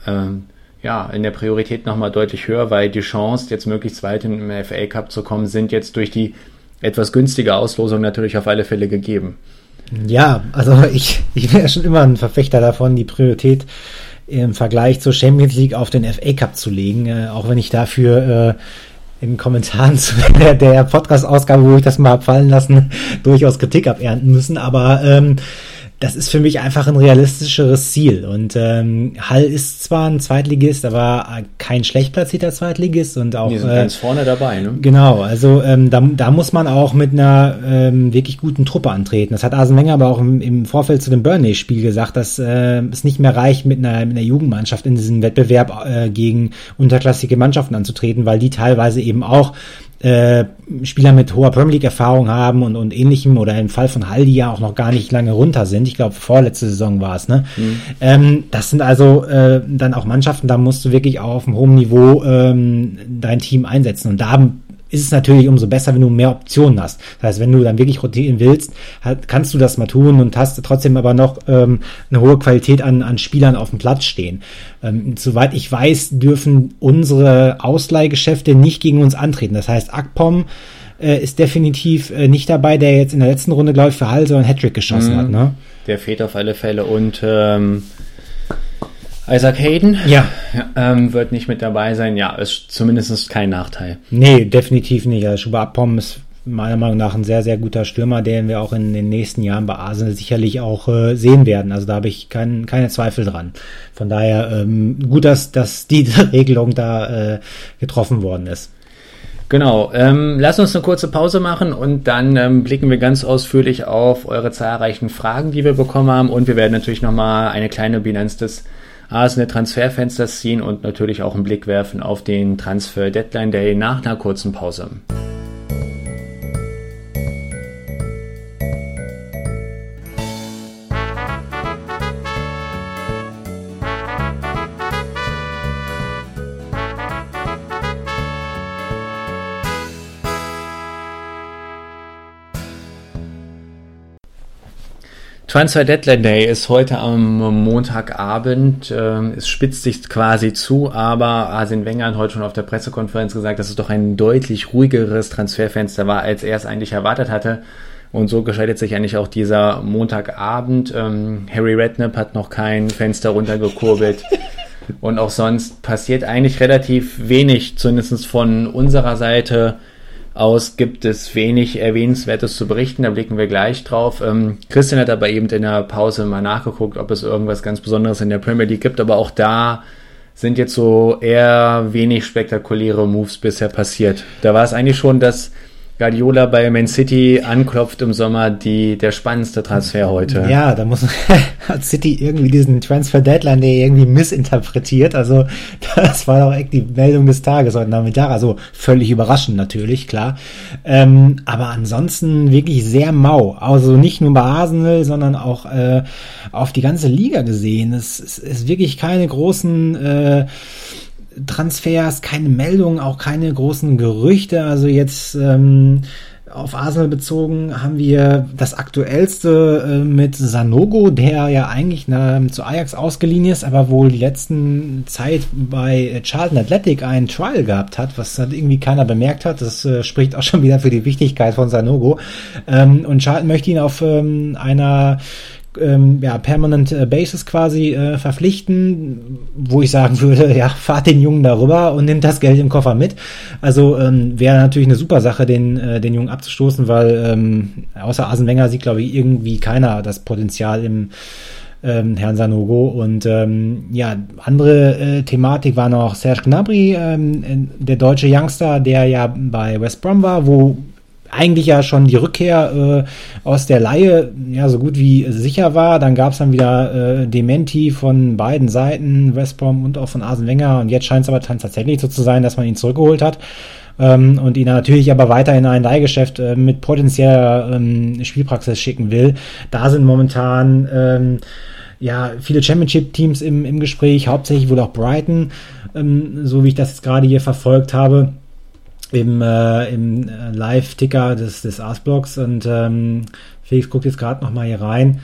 ähm, ja, in der Priorität nochmal deutlich höher, weil die Chance, jetzt möglichst weit im F A Cup zu kommen, sind jetzt durch die etwas günstige Auslosung natürlich auf alle Fälle gegeben. Ja, also ich, ich bin ja schon immer ein Verfechter davon, die Priorität im Vergleich zur Champions League auf den F A Cup zu legen, äh, auch wenn ich dafür äh, in Kommentaren zu der, der Podcast-Ausgabe, wo ich das mal hab fallen lassen, durchaus Kritik abernten müssen, aber ähm, das ist für mich einfach ein realistischeres Ziel. Und ähm, Hull ist zwar ein Zweitligist, aber kein schlecht platzierter Zweitligist und auch. Die sind äh, ganz vorne dabei, ne? Genau, also ähm, da, da muss man auch mit einer ähm, wirklich guten Truppe antreten. Das hat Arsene Wenger aber auch im, im Vorfeld zu dem Burnley-Spiel gesagt, dass äh, es nicht mehr reicht, mit einer, mit einer Jugendmannschaft in diesem Wettbewerb äh, gegen unterklassige Mannschaften anzutreten, weil die teilweise eben auch Äh, Spieler mit hoher Premier League-Erfahrung haben und, und ähnlichem, oder im Fall von Hull, die ja auch noch gar nicht lange runter sind. Ich glaube, vorletzte Saison war es, ne? Mhm. Ähm, das sind also äh, dann auch Mannschaften, da musst du wirklich auch auf einem hohen Niveau ähm, dein Team einsetzen. Und da ist es natürlich umso besser, wenn du mehr Optionen hast. Das heißt, wenn du dann wirklich rotieren willst, halt, kannst du das mal tun und hast trotzdem aber noch ähm, eine hohe Qualität an, an Spielern auf dem Platz stehen. Ähm, soweit ich weiß, dürfen unsere Ausleihgeschäfte nicht gegen uns antreten. Das heißt, Akpom äh, ist definitiv äh, nicht dabei, der jetzt in der letzten Runde, glaube ich, für Hull so einen Hattrick geschossen mhm. hat. Ne? Der fehlt auf alle Fälle. Und ähm Isaac Hayden ja. ähm, wird nicht mit dabei sein. Ja, ist zumindest kein Nachteil. Nee, definitiv nicht. Also Shuba Akpom ist meiner Meinung nach ein sehr, sehr guter Stürmer, den wir auch in den nächsten Jahren bei Arsenal sicherlich auch äh, sehen werden. Also da habe ich kein, keine Zweifel dran. Von daher ähm, gut, dass, dass diese Regelung da äh, getroffen worden ist. Genau, ähm, lass uns eine kurze Pause machen und dann ähm, blicken wir ganz ausführlich auf eure zahlreichen Fragen, die wir bekommen haben, und wir werden natürlich nochmal eine kleine Bilanz des Arsenal Transferfensters ziehen und natürlich auch einen Blick werfen auf den Transfer Deadline Day nach einer kurzen Pause. Transfer Deadline Day ist heute am Montagabend. Es spitzt sich quasi zu, aber Arsene Wenger hat heute schon auf der Pressekonferenz gesagt, dass es doch ein deutlich ruhigeres Transferfenster war, als er es eigentlich erwartet hatte. Und so gestaltet sich eigentlich auch dieser Montagabend. Harry Redknapp hat noch kein Fenster runtergekurbelt. Und auch sonst passiert eigentlich relativ wenig, zumindest von unserer Seite aus gibt es wenig Erwähnenswertes zu berichten, da blicken wir gleich drauf. Ähm, Christian hat aber eben in der Pause mal nachgeguckt, ob es irgendwas ganz Besonderes in der Premier League gibt, aber auch da sind jetzt so eher wenig spektakuläre Moves bisher passiert. Da war es eigentlich schon, dass Guardiola bei Man City anklopft im Sommer, die der spannendste Transfer heute. Ja, da muss hat City irgendwie diesen Transfer Deadline Day irgendwie missinterpretiert. Also das war doch echt die Meldung des Tages heute Nachmittag. Also völlig überraschend natürlich, klar. Ähm, aber ansonsten wirklich sehr mau. Also nicht nur bei Arsenal, sondern auch äh, auf die ganze Liga gesehen. Es, es ist wirklich keine großen äh, Transfers, keine Meldungen, auch keine großen Gerüchte. Also jetzt ähm, auf Arsenal bezogen haben wir das aktuellste äh, mit Sanogo, der ja eigentlich na, zu Ajax ausgeliehen ist, aber wohl die letzten Zeit bei Charlton Athletic einen Trial gehabt hat, was halt irgendwie keiner bemerkt hat. Das äh, spricht auch schon wieder für die Wichtigkeit von Sanogo. Ähm, und Charlton möchte ihn auf ähm, einer Ähm, ja, permanent Basis quasi äh, verpflichten, wo ich sagen würde, ja, fahrt den Jungen darüber und nimmt das Geld im Koffer mit. Also ähm, wäre natürlich eine super Sache, den äh, den Jungen abzustoßen, weil ähm, außer Arsene Wenger sieht, glaube ich, irgendwie keiner das Potenzial im ähm, Herrn Sanogo. Und ähm, ja, andere äh, Thematik war noch Serge Gnabry, ähm, der deutsche Youngster, der ja bei West Brom war, wo eigentlich ja schon die Rückkehr äh, aus der Leihe ja so gut wie sicher war. Dann gab es dann wieder äh, Dementi von beiden Seiten, West Brom und auch von Arsene Wenger. Und jetzt scheint es aber tatsächlich so zu sein, dass man ihn zurückgeholt hat ähm, und ihn natürlich aber weiter in ein Leihgeschäft äh, mit potenzieller ähm, Spielpraxis schicken will. Da sind momentan ähm, ja viele Championship-Teams im, im Gespräch, hauptsächlich wohl auch Brighton, ähm, so wie ich das jetzt gerade hier verfolgt habe. im, äh, im Live-Ticker des, des Arsblocks und ähm, Felix guckt jetzt gerade noch mal hier rein.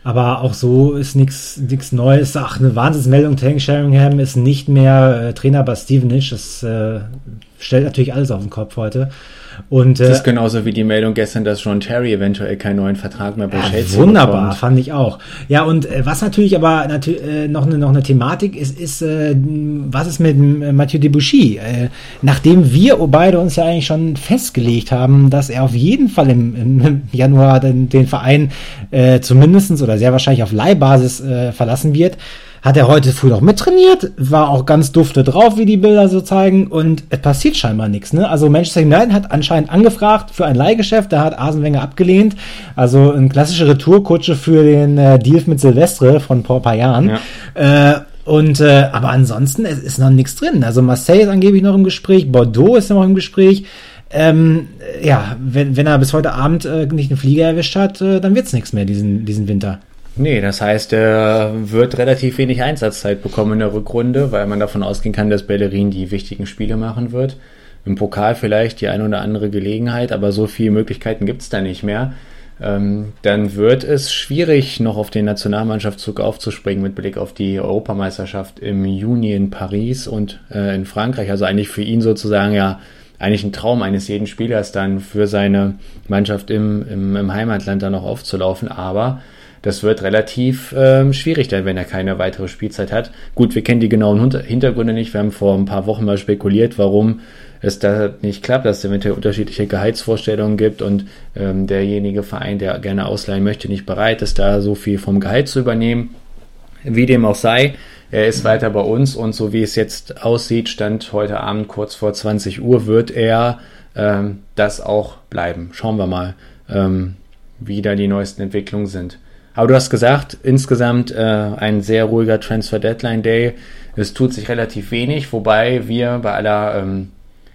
Aber auch so ist nichts nichts Neues. Ach, eine Wahnsinnsmeldung. Hank Sheringham ist nicht mehr äh, Trainer bei Stevenage. Das äh, stellt natürlich alles auf den Kopf heute. Und, das äh, ist genauso wie die Meldung gestern, dass John Terry eventuell keinen neuen Vertrag mehr bei ja, Chelsea wunderbar, bekommt. Fand ich auch. Ja, und äh, was natürlich aber natür- äh, noch, eine, noch eine Thematik ist, ist, äh, was ist mit äh, Mathieu Debuchy? Äh, nachdem wir beide uns ja eigentlich schon festgelegt haben, dass er auf jeden Fall im, im Januar den, den Verein äh, zumindestens oder sehr wahrscheinlich auf Leihbasis äh, verlassen wird, hat er heute früh noch mittrainiert, war auch ganz dufte drauf, wie die Bilder so zeigen, und es passiert scheinbar nichts. Ne? Also Manchester United hat anscheinend angefragt für ein Leihgeschäft, da hat Arsene Wenger abgelehnt. Also eine klassische Retourkutsche für den äh, Deal mit Silvestre von vor ein paar Jahren. Ja. Äh, und äh, aber ansonsten es ist noch nichts drin. Also Marseille ist angeblich noch im Gespräch, Bordeaux ist noch im Gespräch. Ähm, ja, wenn, wenn er bis heute Abend äh, nicht einen Flieger erwischt hat, äh, dann wird's nichts mehr diesen, diesen Winter. Nee, das heißt, er wird relativ wenig Einsatzzeit bekommen in der Rückrunde, weil man davon ausgehen kann, dass Bellerin die wichtigen Spiele machen wird. Im Pokal vielleicht die eine oder andere Gelegenheit, aber so viele Möglichkeiten gibt's da nicht mehr. Ähm, dann wird es schwierig, noch auf den Nationalmannschaftszug aufzuspringen mit Blick auf die Europameisterschaft im Juni in Paris und äh, in Frankreich. Also eigentlich für ihn sozusagen ja eigentlich ein Traum eines jeden Spielers dann für seine Mannschaft im, im, im Heimatland dann noch aufzulaufen, aber das wird relativ ähm, schwierig dann, wenn er keine weitere Spielzeit hat. Gut, wir kennen die genauen Hintergründe nicht. Wir haben vor ein paar Wochen mal spekuliert, warum es da nicht klappt, dass es eventuell unterschiedliche Gehaltsvorstellungen gibt und ähm, derjenige Verein, der gerne ausleihen möchte, nicht bereit ist, da so viel vom Gehalt zu übernehmen. Wie dem auch sei, er ist weiter bei uns und so wie es jetzt aussieht, stand heute Abend kurz vor zwanzig Uhr, wird er ähm, das auch bleiben. Schauen wir mal, ähm, wie da die neuesten Entwicklungen sind. Aber du hast gesagt, insgesamt äh, ein sehr ruhiger Transfer-Deadline-Day. Es tut sich relativ wenig, wobei wir bei aller, ähm,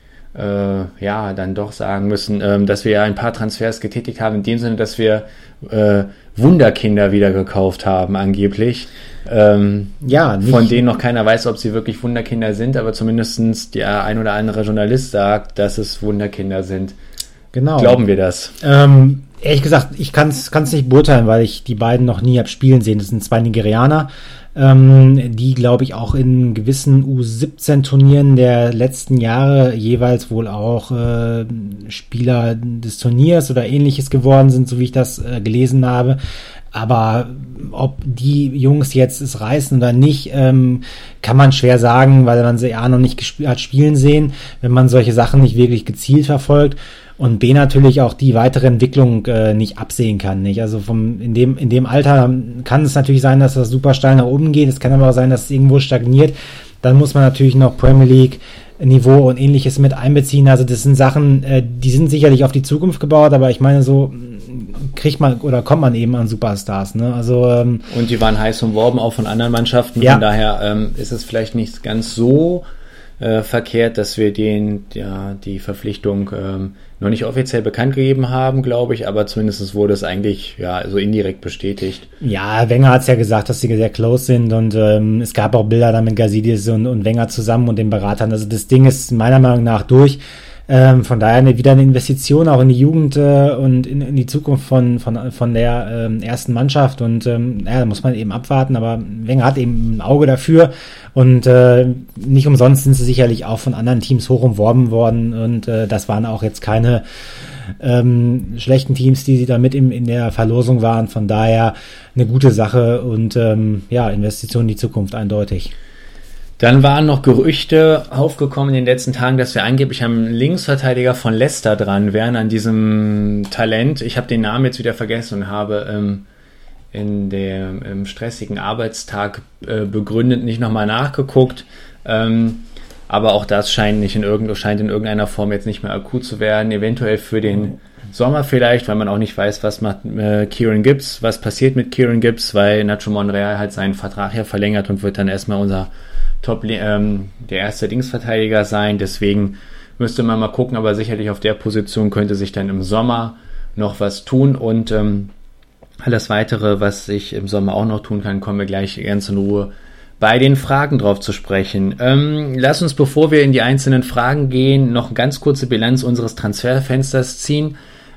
äh, ja, dann doch sagen müssen, ähm, dass wir ja ein paar Transfers getätigt haben, in dem Sinne, dass wir äh, Wunderkinder wieder gekauft haben, angeblich. Ähm, ja, nicht, von denen noch keiner weiß, ob sie wirklich Wunderkinder sind, aber zumindest der ein oder andere Journalist sagt, dass es Wunderkinder sind. Genau. Glauben wir das? Ähm, ehrlich gesagt, ich kann es nicht beurteilen, weil ich die beiden noch nie habe spielen sehen. Das sind zwei Nigerianer, ähm, die, glaube ich, auch in gewissen U siebzehn Turnieren der letzten Jahre jeweils wohl auch äh, Spieler des Turniers oder Ähnliches geworden sind, so wie ich das äh, gelesen habe. Aber ob die Jungs jetzt es reißen oder nicht, ähm, kann man schwer sagen, weil man sie A noch nicht gesp- hat spielen sehen, wenn man solche Sachen nicht wirklich gezielt verfolgt. Und B natürlich auch die weitere Entwicklung äh, nicht absehen kann, nicht? Also vom in dem in dem Alter kann es natürlich sein, dass das super steil nach oben geht. Es kann aber auch sein, dass es irgendwo stagniert. Dann muss man natürlich noch Premier League Niveau und Ähnliches mit einbeziehen. Also das sind Sachen, äh, die sind sicherlich auf die Zukunft gebaut, aber ich meine, so kriegt man oder kommt man eben an Superstars, ne? Also ähm, und die waren heiß umworben auch von anderen Mannschaften. Ja. Von daher ähm, ist es vielleicht nicht ganz so äh, verkehrt, dass wir den ja die Verpflichtung ähm, noch nicht offiziell bekannt gegeben haben, glaube ich, aber zumindest wurde es eigentlich ja so indirekt bestätigt. Ja, Wenger hat es ja gesagt, dass sie sehr close sind und ähm, es gab auch Bilder dann mit Gazidis und, und Wenger zusammen und den Beratern. Also das Ding ist meiner Meinung nach durch. Ähm, von daher eine, wieder eine Investition auch in die Jugend äh, und in, in die Zukunft von von von der ähm, ersten Mannschaft und ähm, ja, da muss man eben abwarten, aber Wenger hat eben ein Auge dafür und äh, nicht umsonst sind sie sicherlich auch von anderen Teams hoch umworben worden und äh, das waren auch jetzt keine ähm, schlechten Teams, die sie da mit im, in der Verlosung waren, von daher eine gute Sache und ähm, ja, Investition in die Zukunft eindeutig. Dann waren noch Gerüchte aufgekommen in den letzten Tagen, dass wir angeblich am Linksverteidiger von Leicester dran wären, an diesem Talent. Ich habe den Namen jetzt wieder vergessen und habe ähm, in dem im stressigen Arbeitstag äh, begründet nicht nochmal nachgeguckt. Ähm, aber auch das scheint nicht in irgend, scheint in irgendeiner Form jetzt nicht mehr akut zu werden. Eventuell für den Sommer vielleicht, weil man auch nicht weiß, was macht äh, Kieran Gibbs, was passiert mit Kieran Gibbs, weil Nacho Monreal halt seinen Vertrag ja verlängert und wird dann erstmal unser Top, ähm, der erste Linksverteidiger sein, deswegen müsste man mal gucken, aber sicherlich auf der Position könnte sich dann im Sommer noch was tun und ähm, alles weitere, was sich im Sommer auch noch tun kann, kommen wir gleich ganz in Ruhe bei den Fragen drauf zu sprechen. Ähm, lass uns, bevor wir in die einzelnen Fragen gehen, noch eine ganz kurze Bilanz unseres Transferfensters ziehen.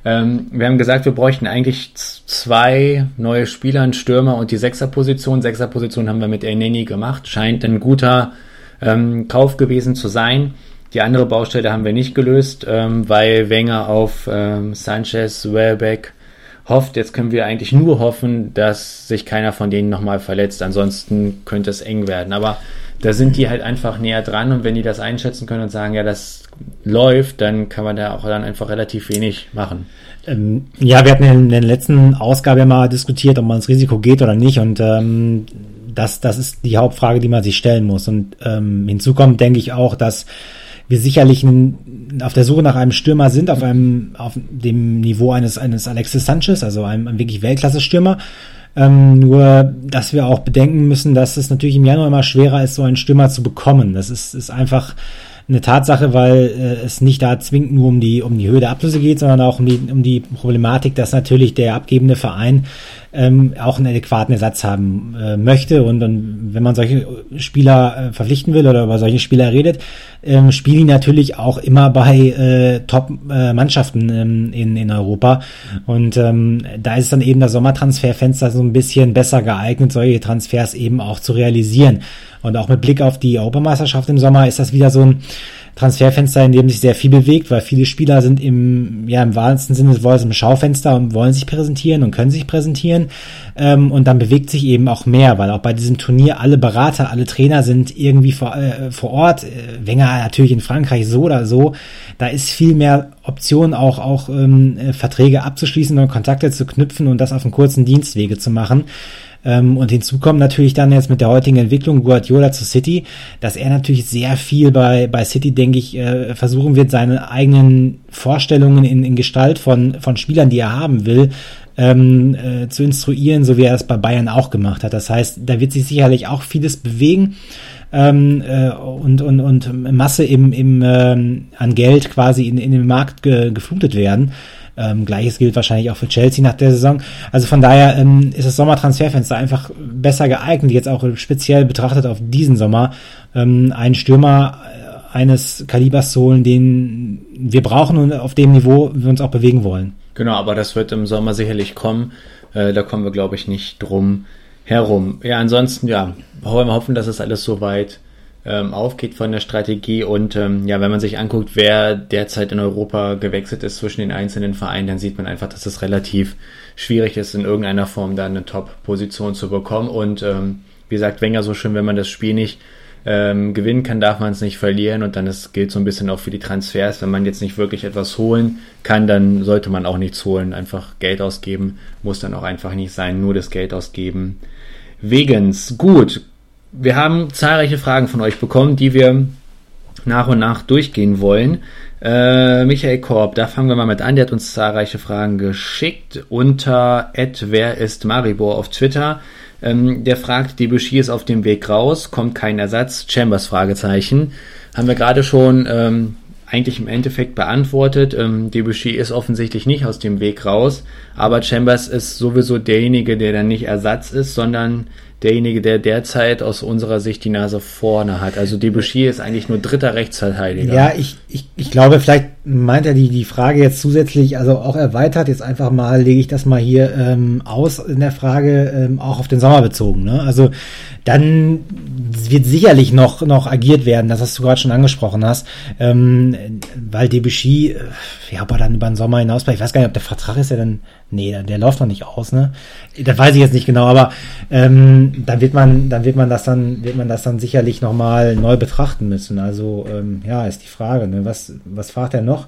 Ähm, wir haben gesagt, wir bräuchten eigentlich zwei neue Spieler, einen Stürmer und die Sechserposition. Sechserposition haben wir mit Elneny gemacht. Scheint ein guter ähm, Kauf gewesen zu sein. Die andere Baustelle haben wir nicht gelöst, ähm, weil Wenger auf ähm, Sanchez, Welbeck hofft. Jetzt können wir eigentlich nur hoffen, dass sich keiner von denen nochmal verletzt. Ansonsten könnte es eng werden. Aber da sind die halt einfach näher dran und wenn die das einschätzen können und sagen, ja, das läuft, dann kann man da auch dann einfach relativ wenig machen. Ähm, ja, wir hatten in der letzten Ausgabe ja mal diskutiert, ob man ins Risiko geht oder nicht und ähm, das, das ist die Hauptfrage, die man sich stellen muss. Und ähm, hinzu kommt, denke ich auch, dass wir sicherlich n, auf der Suche nach einem Stürmer sind, auf einem auf dem Niveau eines eines Alexis Sanchez, also einem, einem wirklich Weltklasse-Stürmer. Ähm, nur, dass wir auch bedenken müssen, dass es natürlich im Januar immer schwerer ist, so einen Stürmer zu bekommen. Das ist, ist einfach eine Tatsache, weil äh, es nicht da zwingend nur um die um die Höhe der Ablöse geht, sondern auch um die um die Problematik, dass natürlich der abgebende Verein ähm, auch einen adäquaten Ersatz haben äh, möchte und, und wenn man solche Spieler äh, verpflichten will oder über solche Spieler redet, ähm, spielen die natürlich auch immer bei äh, Top-Mannschaften ähm, in in Europa und ähm, da ist dann eben das Sommertransferfenster so ein bisschen besser geeignet, solche Transfers eben auch zu realisieren. Und auch mit Blick auf die Europameisterschaft im Sommer ist das wieder so ein Transferfenster, in dem sich sehr viel bewegt, weil viele Spieler sind im, ja, im wahrsten Sinne des Wortes im Schaufenster und wollen sich präsentieren und können sich präsentieren. Ähm, und dann bewegt sich eben auch mehr, weil auch bei diesem Turnier alle Berater, alle Trainer sind irgendwie vor, äh, vor Ort. Äh, Wenger natürlich in Frankreich so oder so. Da ist viel mehr Option, auch, auch ähm, Verträge abzuschließen und Kontakte zu knüpfen und das auf einem kurzen Dienstwege zu machen. Ähm, und hinzu kommt natürlich dann jetzt mit der heutigen Entwicklung Guardiola zu City, dass er natürlich sehr viel bei bei City, denke ich, äh, versuchen wird, seine eigenen Vorstellungen in, in Gestalt von von Spielern, die er haben will, ähm, äh, zu instruieren, so wie er es bei Bayern auch gemacht hat. Das heißt, da wird sich sicherlich auch vieles bewegen. Ähm, äh, und, und, und Masse im, im, ähm, an Geld quasi in, in den Markt ge, geflutet werden. Ähm, Gleiches gilt wahrscheinlich auch für Chelsea nach der Saison. Also von daher ähm, ist das Sommertransferfenster einfach besser geeignet, jetzt auch speziell betrachtet auf diesen Sommer, ähm, einen Stürmer eines Kalibers zu holen, den wir brauchen und auf dem Niveau wir uns auch bewegen wollen. Genau, aber das wird im Sommer sicherlich kommen. Äh, da kommen wir, glaube ich, nicht drum herum. Ja, ansonsten, ja, wollen wir hoffen, dass es alles soweit ähm, aufgeht von der Strategie und ähm, ja, wenn man sich anguckt, wer derzeit in Europa gewechselt ist zwischen den einzelnen Vereinen, dann sieht man einfach, dass es relativ schwierig ist, in irgendeiner Form da eine Top-Position zu bekommen und ähm, wie sagt Wenger so schön, wenn man das Spiel nicht ähm, gewinnen kann, darf man es nicht verlieren und dann ist, gilt so ein bisschen auch für die Transfers, wenn man jetzt nicht wirklich etwas holen kann, dann sollte man auch nichts holen, einfach Geld ausgeben, muss dann auch einfach nicht sein, nur das Geld ausgeben. Wegens, gut, wir haben zahlreiche Fragen von euch bekommen, die wir nach und nach durchgehen wollen. Äh, Michael Korb, da fangen wir mal mit an, der hat uns zahlreiche Fragen geschickt unter at wer ist Maribor auf Twitter. Ähm, der fragt, Debuchy ist auf dem Weg raus, kommt kein Ersatz, Chambers Fragezeichen. Haben wir gerade schon ähm, eigentlich im Endeffekt beantwortet. Ähm, Debuchy ist offensichtlich nicht aus dem Weg raus, aber Chambers ist sowieso derjenige, der dann nicht Ersatz ist, sondern derjenige, der derzeit aus unserer Sicht die Nase vorne hat. Also Debuchy ist eigentlich nur dritter Rechtsverteidiger. Ja, ich, ich, ich glaube, vielleicht meint er die, die Frage jetzt zusätzlich, also auch erweitert, jetzt einfach mal, lege ich das mal hier ähm, aus in der Frage, ähm, auch auf den Sommer bezogen. Ne? Also dann wird sicherlich noch, noch agiert werden, das, was du gerade schon angesprochen hast, ähm, weil Debuchy, ja, ob er dann über den Sommer hinaus bleibt, ich weiß gar nicht, ob der Vertrag ist ja dann, nee, der, der läuft noch nicht aus, ne? Das weiß ich jetzt nicht genau, aber ähm, dann wird man, dann wird man das dann, wird man das dann sicherlich nochmal neu betrachten müssen. Also ähm, ja, ist die Frage, ne? Was, was fragt er noch?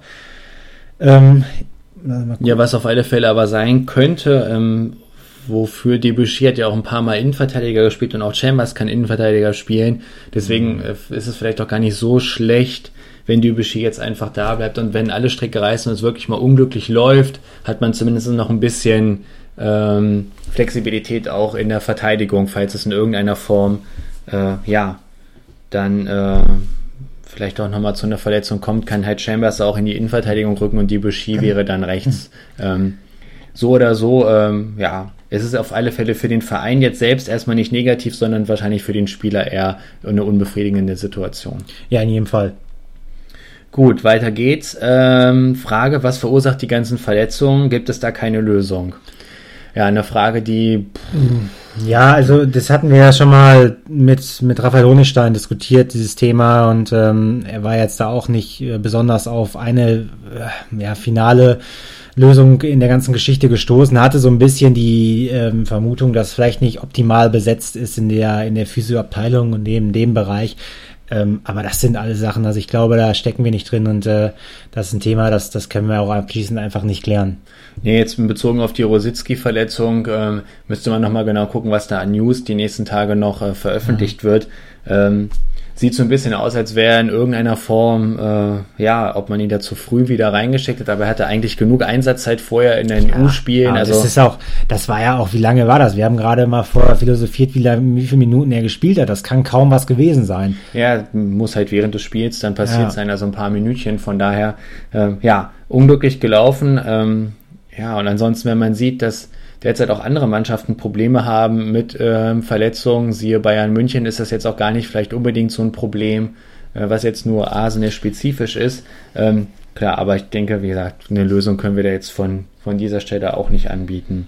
Ähm, ja, was auf alle Fälle aber sein könnte, ähm, wofür Debuchy hat ja auch ein paar Mal Innenverteidiger gespielt und auch Chambers kann Innenverteidiger spielen. Deswegen äh, ist es vielleicht auch gar nicht so schlecht, wenn Debuchy jetzt einfach da bleibt und wenn alle Stricke reißen und es wirklich mal unglücklich läuft, hat man zumindest noch ein bisschen ähm, Flexibilität auch in der Verteidigung, falls es in irgendeiner Form äh, ja, dann äh, vielleicht auch nochmal zu einer Verletzung kommt, kann halt Chambers auch in die Innenverteidigung rücken und Debuchy wäre dann rechts. Ähm, so oder so, ähm, ja, es ist auf alle Fälle für den Verein jetzt selbst erstmal nicht negativ, sondern wahrscheinlich für den Spieler eher eine unbefriedigende Situation. Ja, in jedem Fall. Gut, weiter geht's. Ähm, Frage, was verursacht die ganzen Verletzungen? Gibt es da keine Lösung? Ja, eine Frage, die... Ja, also das hatten wir ja schon mal mit mit Raphael Honigstein diskutiert, dieses Thema, und ähm, er war jetzt da auch nicht äh, besonders auf eine äh, ja, finale Lösung in der ganzen Geschichte gestoßen. Er hatte so ein bisschen die ähm, Vermutung, dass vielleicht nicht optimal besetzt ist in der in der Physioabteilung und eben in dem Bereich. Ähm, aber das sind alle Sachen, also ich glaube, da stecken wir nicht drin, und äh, das ist ein Thema, das das können wir auch abschließend einfach nicht klären. Nee, jetzt bezogen auf die Rositzky-Verletzung ähm, müsste man nochmal genau gucken, was da an News die nächsten Tage noch äh, veröffentlicht mhm. wird. Ähm, sieht so ein bisschen aus, als wäre in irgendeiner Form, äh, ja, ob man ihn da zu früh wieder reingeschickt hat, aber er hatte eigentlich genug Einsatzzeit vorher in den ja, U-Spielen. Also das ist auch, das war ja auch, wie lange war das? Wir haben gerade mal vorher philosophiert, wie, wie viele Minuten er gespielt hat. Das kann kaum was gewesen sein. Ja, muss halt während des Spiels dann passiert ja. sein, also ein paar Minütchen. Von daher, äh, ja, unglücklich gelaufen. Ähm, ja, und ansonsten, wenn man sieht, dass derzeit auch andere Mannschaften Probleme haben mit ähm, Verletzungen, siehe Bayern München, ist das jetzt auch gar nicht vielleicht unbedingt so ein Problem, äh, was jetzt nur Arsenal-spezifisch ist. Ähm, klar, aber ich denke, wie gesagt, eine Lösung können wir da jetzt von, von dieser Stelle auch nicht anbieten.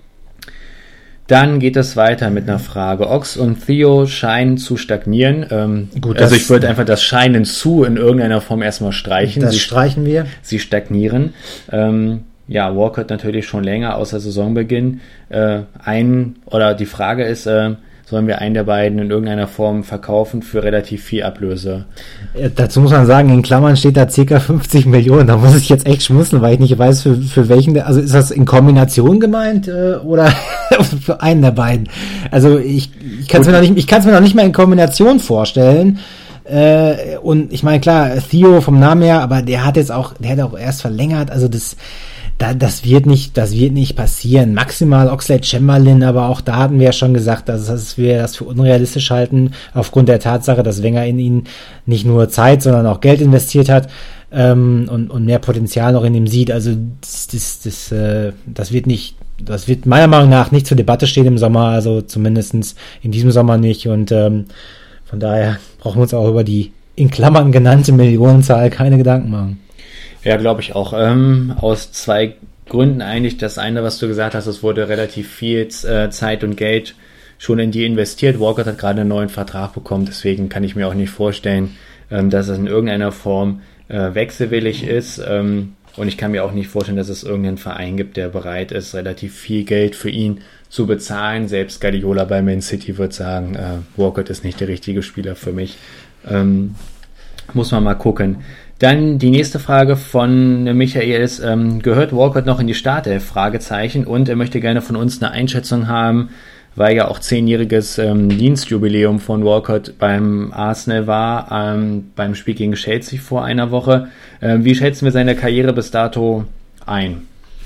Dann geht es weiter mit einer Frage. Ox und Theo scheinen zu stagnieren. Ähm, Gut, also ich würde einfach das Scheinen zu in irgendeiner Form erstmal streichen. Das sie, streichen wir. Sie stagnieren. Ähm, Ja, Walcott natürlich schon länger außer Saisonbeginn. Äh, ein oder die Frage ist, äh, sollen wir einen der beiden in irgendeiner Form verkaufen für relativ viel Ablöse? Äh, dazu muss man sagen, in Klammern steht da ca. fünfzig Millionen. Da muss ich jetzt echt schmunzeln, weil ich nicht weiß, für, für welchen, also ist das in Kombination gemeint äh, oder für einen der beiden? Also ich, ich kann es mir noch nicht, ich kann es mir noch nicht mal in Kombination vorstellen. Äh, und ich meine, klar, Theo vom Namen her, aber der hat jetzt auch, der hat auch erst verlängert, also das Da, das wird nicht, das wird nicht passieren. Maximal Oxlade-Chamberlain, aber auch da hatten wir ja schon gesagt, dass, dass wir das für unrealistisch halten, aufgrund der Tatsache, dass Wenger in ihn nicht nur Zeit, sondern auch Geld investiert hat ähm, und, und mehr Potenzial noch in ihm sieht. Also das, das, das, äh, das wird nicht, das wird meiner Meinung nach nicht zur Debatte stehen im Sommer, also zumindestens in diesem Sommer nicht. Und ähm, von daher brauchen wir uns auch über die in Klammern genannte Millionenzahl keine Gedanken machen. Ja, glaube ich auch. Ähm, aus zwei Gründen eigentlich. Das eine, was du gesagt hast, es wurde relativ viel äh, Zeit und Geld schon in die investiert. Walcott hat gerade einen neuen Vertrag bekommen, deswegen kann ich mir auch nicht vorstellen, ähm, dass es in irgendeiner Form äh, wechselwillig ist. Ähm, und ich kann mir auch nicht vorstellen, dass es irgendeinen Verein gibt, der bereit ist, relativ viel Geld für ihn zu bezahlen. Selbst Guardiola bei Man City wird sagen, äh, Walcott ist nicht der richtige Spieler für mich. Ähm, muss man mal gucken. Dann die nächste Frage von Michael ist, ähm, gehört Walcott noch in die Startelf? Fragezeichen. Und er möchte gerne von uns eine Einschätzung haben, weil ja auch zehnjähriges ähm, Dienstjubiläum von Walcott beim Arsenal war, ähm, beim Spiel gegen Chelsea vor einer Woche. Ähm, wie schätzen wir seine Karriere bis dato ein?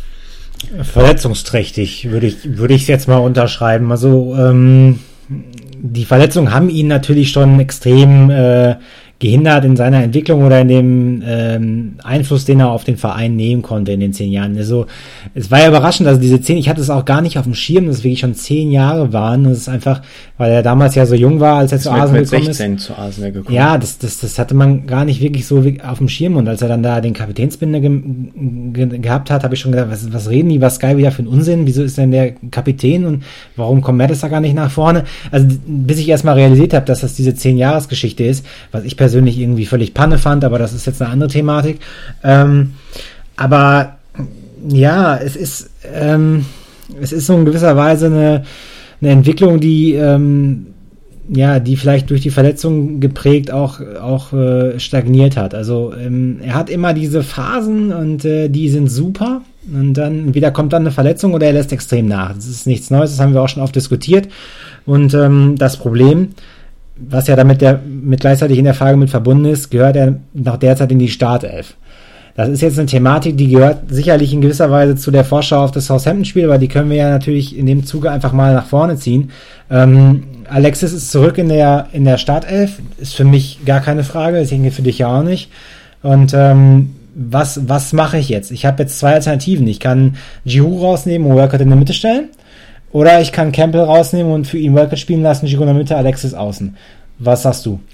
Verletzungsträchtig, würde ich würde ich jetzt mal unterschreiben. Also ähm, die Verletzungen haben ihn natürlich schon extrem äh, gehindert in seiner Entwicklung oder in dem ähm, Einfluss, den er auf den Verein nehmen konnte in den zehn Jahren. Also es war ja überraschend, also diese zehn, ich hatte es auch gar nicht auf dem Schirm, dass es wirklich schon zehn Jahre waren. Das ist einfach, weil er damals ja so jung war, als er zu Arsenal gekommen ist. mit sechzehn zu Arsenal gekommen. Ja, das, das, das hatte man gar nicht wirklich so auf dem Schirm, und als er dann da den Kapitänsbinde ge ge gehabt hat, habe ich schon gedacht, was, was reden die, was Sky wieder für einen Unsinn, wieso ist denn der Kapitän und warum kommt Mertesacker gar nicht nach vorne? Also bis ich erstmal realisiert habe, dass das diese zehn-Jahres-Geschichte ist, was ich persönlich irgendwie völlig Panne fand, aber das ist jetzt eine andere Thematik. Ähm, aber ja, es ist ähm, es ist so in gewisser Weise eine, eine Entwicklung, die ähm, ja, die vielleicht durch die Verletzung geprägt auch auch äh, stagniert hat. Also ähm, er hat immer diese Phasen und äh, die sind super, und dann entweder kommt dann eine Verletzung oder er lässt extrem nach. Das ist nichts Neues, das haben wir auch schon oft diskutiert. Und ähm, das Problem, was ja damit der mit gleichzeitig in der Frage mit verbunden ist, gehört er noch derzeit in die Startelf. Das ist jetzt eine Thematik, die gehört sicherlich in gewisser Weise zu der Vorschau auf das Southampton-Spiel, aber die können wir ja natürlich in dem Zuge einfach mal nach vorne ziehen. Ähm, Alexis ist zurück in der in der Startelf, ist für mich gar keine Frage, ich denke für dich ja auch nicht. Und ähm, was was mache ich jetzt? Ich habe jetzt zwei Alternativen. Ich kann Giroud rausnehmen und Walcott in der Mitte stellen. Oder ich kann Campbell rausnehmen und für ihn Walcott spielen lassen, Giroud in der Mitte, Alexis außen. Was sagst du?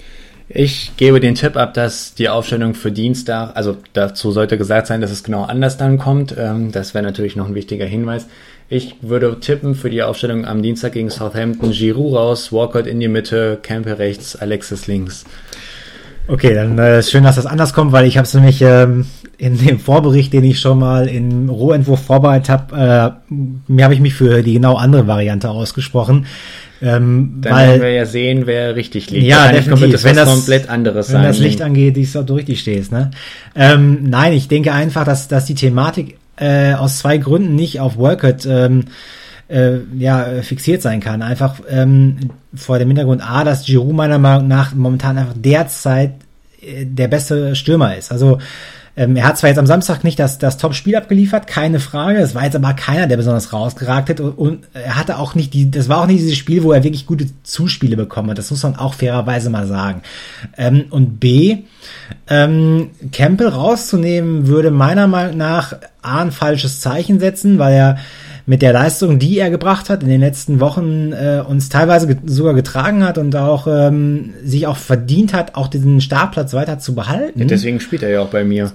Ich gebe den Tipp ab, dass die Aufstellung für Dienstag, also dazu sollte gesagt sein, dass es genau anders dann kommt. Ähm, das wäre natürlich noch ein wichtiger Hinweis. Ich würde tippen für die Aufstellung am Dienstag gegen Southampton: Giroud raus, Walcott in die Mitte, Campbell rechts, Alexis links. Okay, dann äh, schön, dass das anders kommt, weil ich habe es nämlich ähm, in dem Vorbericht, den ich schon mal im Rohentwurf vorbereitet habe, äh, mir habe ich mich für die genau andere Variante ausgesprochen. Ähm, Dann weil, werden wir ja sehen, wer richtig liegt. Ja, definitiv. Das wenn das komplett anderes wenn sein. das Licht angeht, ich ob du richtig stehst. Ne? Ähm, nein, ich denke einfach, dass, dass die Thematik äh, aus zwei Gründen nicht auf Walcott ähm, äh, ja, fixiert sein kann. Einfach ähm, vor dem Hintergrund A, dass Giroud meiner Meinung nach momentan einfach derzeit äh, der beste Stürmer ist. Also Ähm, er hat zwar jetzt am Samstag nicht das, das Top-Spiel abgeliefert, keine Frage. Es war jetzt aber keiner, der besonders rausgeragt hat. Und, und er hatte auch nicht die, das war auch nicht dieses Spiel, wo er wirklich gute Zuspiele bekommen hat. Das muss man auch fairerweise mal sagen. Ähm, und B, ähm, Campbell rauszunehmen, würde meiner Meinung nach A, ein falsches Zeichen setzen, weil er mit der Leistung, die er gebracht hat in den letzten Wochen, äh, uns teilweise ge- sogar getragen hat und auch ähm, sich auch verdient hat, auch diesen Startplatz weiter zu behalten. Ja, deswegen spielt er ja auch bei mir.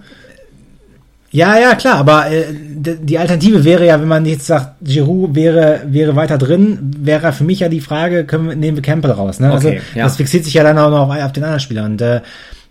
Ja, ja, klar, aber äh, d- die Alternative wäre ja, wenn man jetzt sagt, Giroud wäre wäre weiter drin, wäre für mich ja die Frage, können wir, nehmen wir Campbell raus. Ne? Okay, also ja. Das fixiert sich ja dann auch noch auf, auf den anderen Spieler und äh,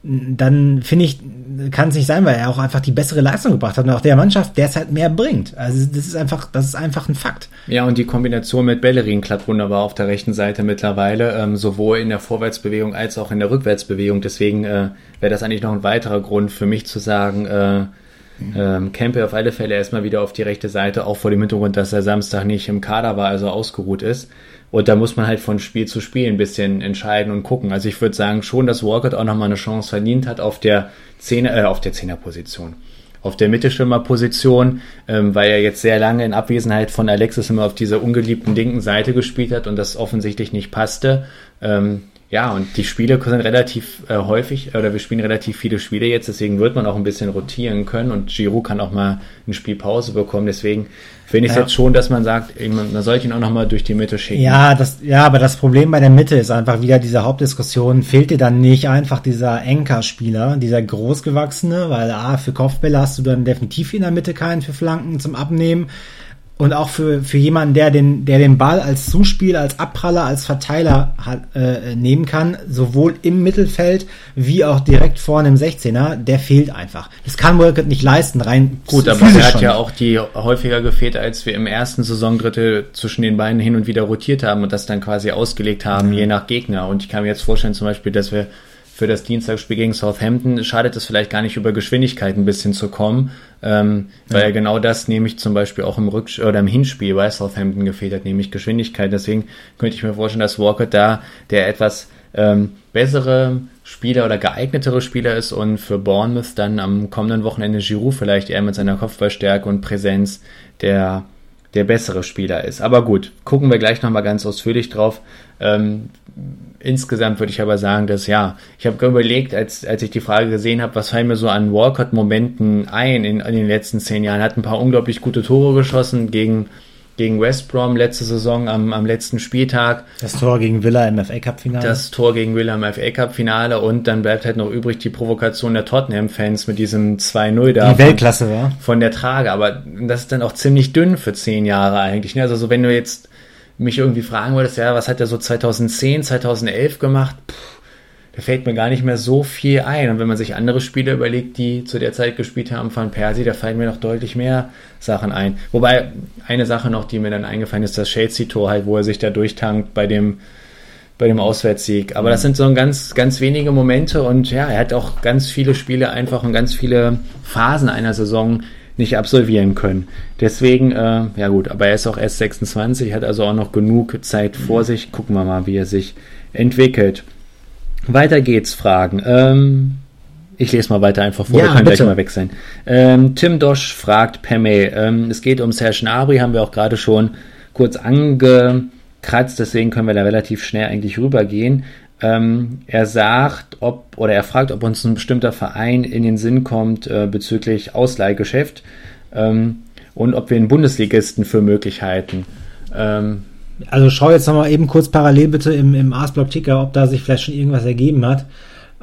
dann finde ich, kann es nicht sein, weil er auch einfach die bessere Leistung gebracht hat und auch der Mannschaft derzeit mehr bringt. Also das ist einfach, das ist einfach ein Fakt. Ja, und die Kombination mit Bellerin klappt wunderbar auf der rechten Seite mittlerweile, ähm, sowohl in der Vorwärtsbewegung als auch in der Rückwärtsbewegung. Deswegen äh, wäre das eigentlich noch ein weiterer Grund für mich zu sagen, äh, ähm, Campbell auf alle Fälle erstmal wieder auf die rechte Seite, auch vor dem Hintergrund, dass er Samstag nicht im Kader war, also ausgeruht ist. Und da muss man halt von Spiel zu Spiel ein bisschen entscheiden und gucken. Also ich würde sagen schon, dass Walcott auch nochmal eine Chance verdient hat auf der Zehner, äh, auf der Zehnerposition. Auf der Mittelstürmerposition, ähm, weil er jetzt sehr lange in Abwesenheit von Alexis immer auf dieser ungeliebten linken Seite gespielt hat und das offensichtlich nicht passte. Ähm, ja, und die Spiele sind relativ äh, häufig, oder wir spielen relativ viele Spiele jetzt, deswegen wird man auch ein bisschen rotieren können und Giroud kann auch mal eine Spielpause bekommen, deswegen finde ich es ja. jetzt schon, dass man sagt, man sollte ihn auch nochmal durch die Mitte schicken. Ja, das, ja, aber das Problem bei der Mitte ist einfach wieder diese Hauptdiskussion, fehlt dir dann nicht einfach dieser Anchor-Spieler, dieser Großgewachsene, weil A, für Kopfbälle hast du dann definitiv in der Mitte keinen für Flanken zum Abnehmen. Und auch für, für jemanden, der den, der den Ball als Zuspiel, als Abpraller, als Verteiler hat, äh, nehmen kann, sowohl im Mittelfeld wie auch direkt vorne im sechzehner, der fehlt einfach. Das kann Walcott nicht leisten, rein gut, aber er hat ja auch die häufiger gefehlt, als wir im ersten Saisondrittel zwischen den beiden hin und wieder rotiert haben und das dann quasi ausgelegt haben, mhm. je nach Gegner. Und ich kann mir jetzt vorstellen zum Beispiel, dass wir für das Dienstagsspiel gegen Southampton schadet es vielleicht gar nicht, über Geschwindigkeit ein bisschen zu kommen, ähm, weil ja. genau das nämlich zum Beispiel auch im Rücks- oder im Hinspiel bei Southampton gefehlt hat, nämlich Geschwindigkeit. Deswegen könnte ich mir vorstellen, dass Walcott da der etwas ähm, bessere Spieler oder geeignetere Spieler ist und für Bournemouth dann am kommenden Wochenende Giroud vielleicht eher mit seiner Kopfballstärke und Präsenz der der bessere Spieler ist. Aber gut, gucken wir gleich nochmal ganz ausführlich drauf. Ähm, insgesamt würde ich aber sagen, dass ja, ich habe überlegt, als als ich die Frage gesehen habe, was fallen mir so an Walcott-Momenten ein in, in den letzten zehn Jahren. Er hat ein paar unglaublich gute Tore geschossen gegen gegen West Brom letzte Saison am, am letzten Spieltag. Das Tor gegen Villa im F A Cup Finale. Das Tor gegen Villa im F A Cup Finale und dann bleibt halt noch übrig die Provokation der Tottenham-Fans mit diesem zwei null da. Die Weltklasse war. Von der Trage, aber das ist dann auch ziemlich dünn für zehn Jahre eigentlich. Also so, wenn du jetzt mich irgendwie fragen würdest, ja, was hat er so zweitausendzehn, zweitausendelf gemacht? Puh, da fällt mir gar nicht mehr so viel ein. Und wenn man sich andere Spiele überlegt, die zu der Zeit gespielt haben, Van Persie, da fallen mir noch deutlich mehr Sachen ein. Wobei, eine Sache noch, die mir dann eingefallen ist, das Chelsea-Tor halt, wo er sich da durchtankt bei dem, bei dem Auswärtssieg. Aber das sind so ganz, ganz wenige Momente und ja, er hat auch ganz viele Spiele einfach und ganz viele Phasen einer Saison nicht absolvieren können. Deswegen, äh, ja gut, aber er ist auch erst sechsundzwanzig, hat also auch noch genug Zeit vor sich. Gucken wir mal, wie er sich entwickelt. Weiter geht's, Fragen. Ähm, ich lese mal weiter einfach vor, ja, wir können bitte. gleich mal weg sein. Ähm, Tim Dosch fragt per Mail, ähm, es geht um Serge Gnabry, haben wir auch gerade schon kurz angekratzt, deswegen können wir da relativ schnell eigentlich rübergehen. Ähm, er sagt, ob, oder er fragt, ob uns ein bestimmter Verein in den Sinn kommt äh, bezüglich Ausleihgeschäft ähm, und ob wir einen Bundesligisten für möglich halten. Ähm, Also schau jetzt nochmal eben kurz parallel bitte im, im Arsblock-Ticker, ob da sich vielleicht schon irgendwas ergeben hat.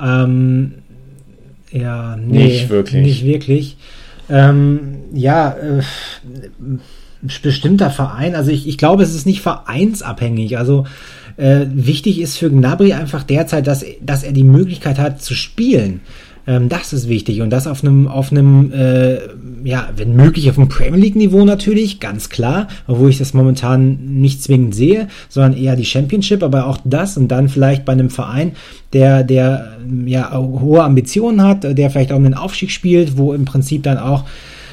Ähm, ja, nee, nicht wirklich. Nicht wirklich. Ähm, ja, äh, bestimmter Verein, also ich, ich glaube, es ist nicht vereinsabhängig, also äh, wichtig ist für Gnabry einfach derzeit, dass, dass er die Möglichkeit hat zu spielen. Ähm, das ist wichtig und das auf einem, auf einem, äh, ja, wenn möglich auf einem Premier League Niveau natürlich, ganz klar, obwohl ich das momentan nicht zwingend sehe, sondern eher die Championship, aber auch das und dann vielleicht bei einem Verein, der, der, ja, hohe Ambitionen hat, der vielleicht auch um den Aufstieg spielt, wo im Prinzip dann auch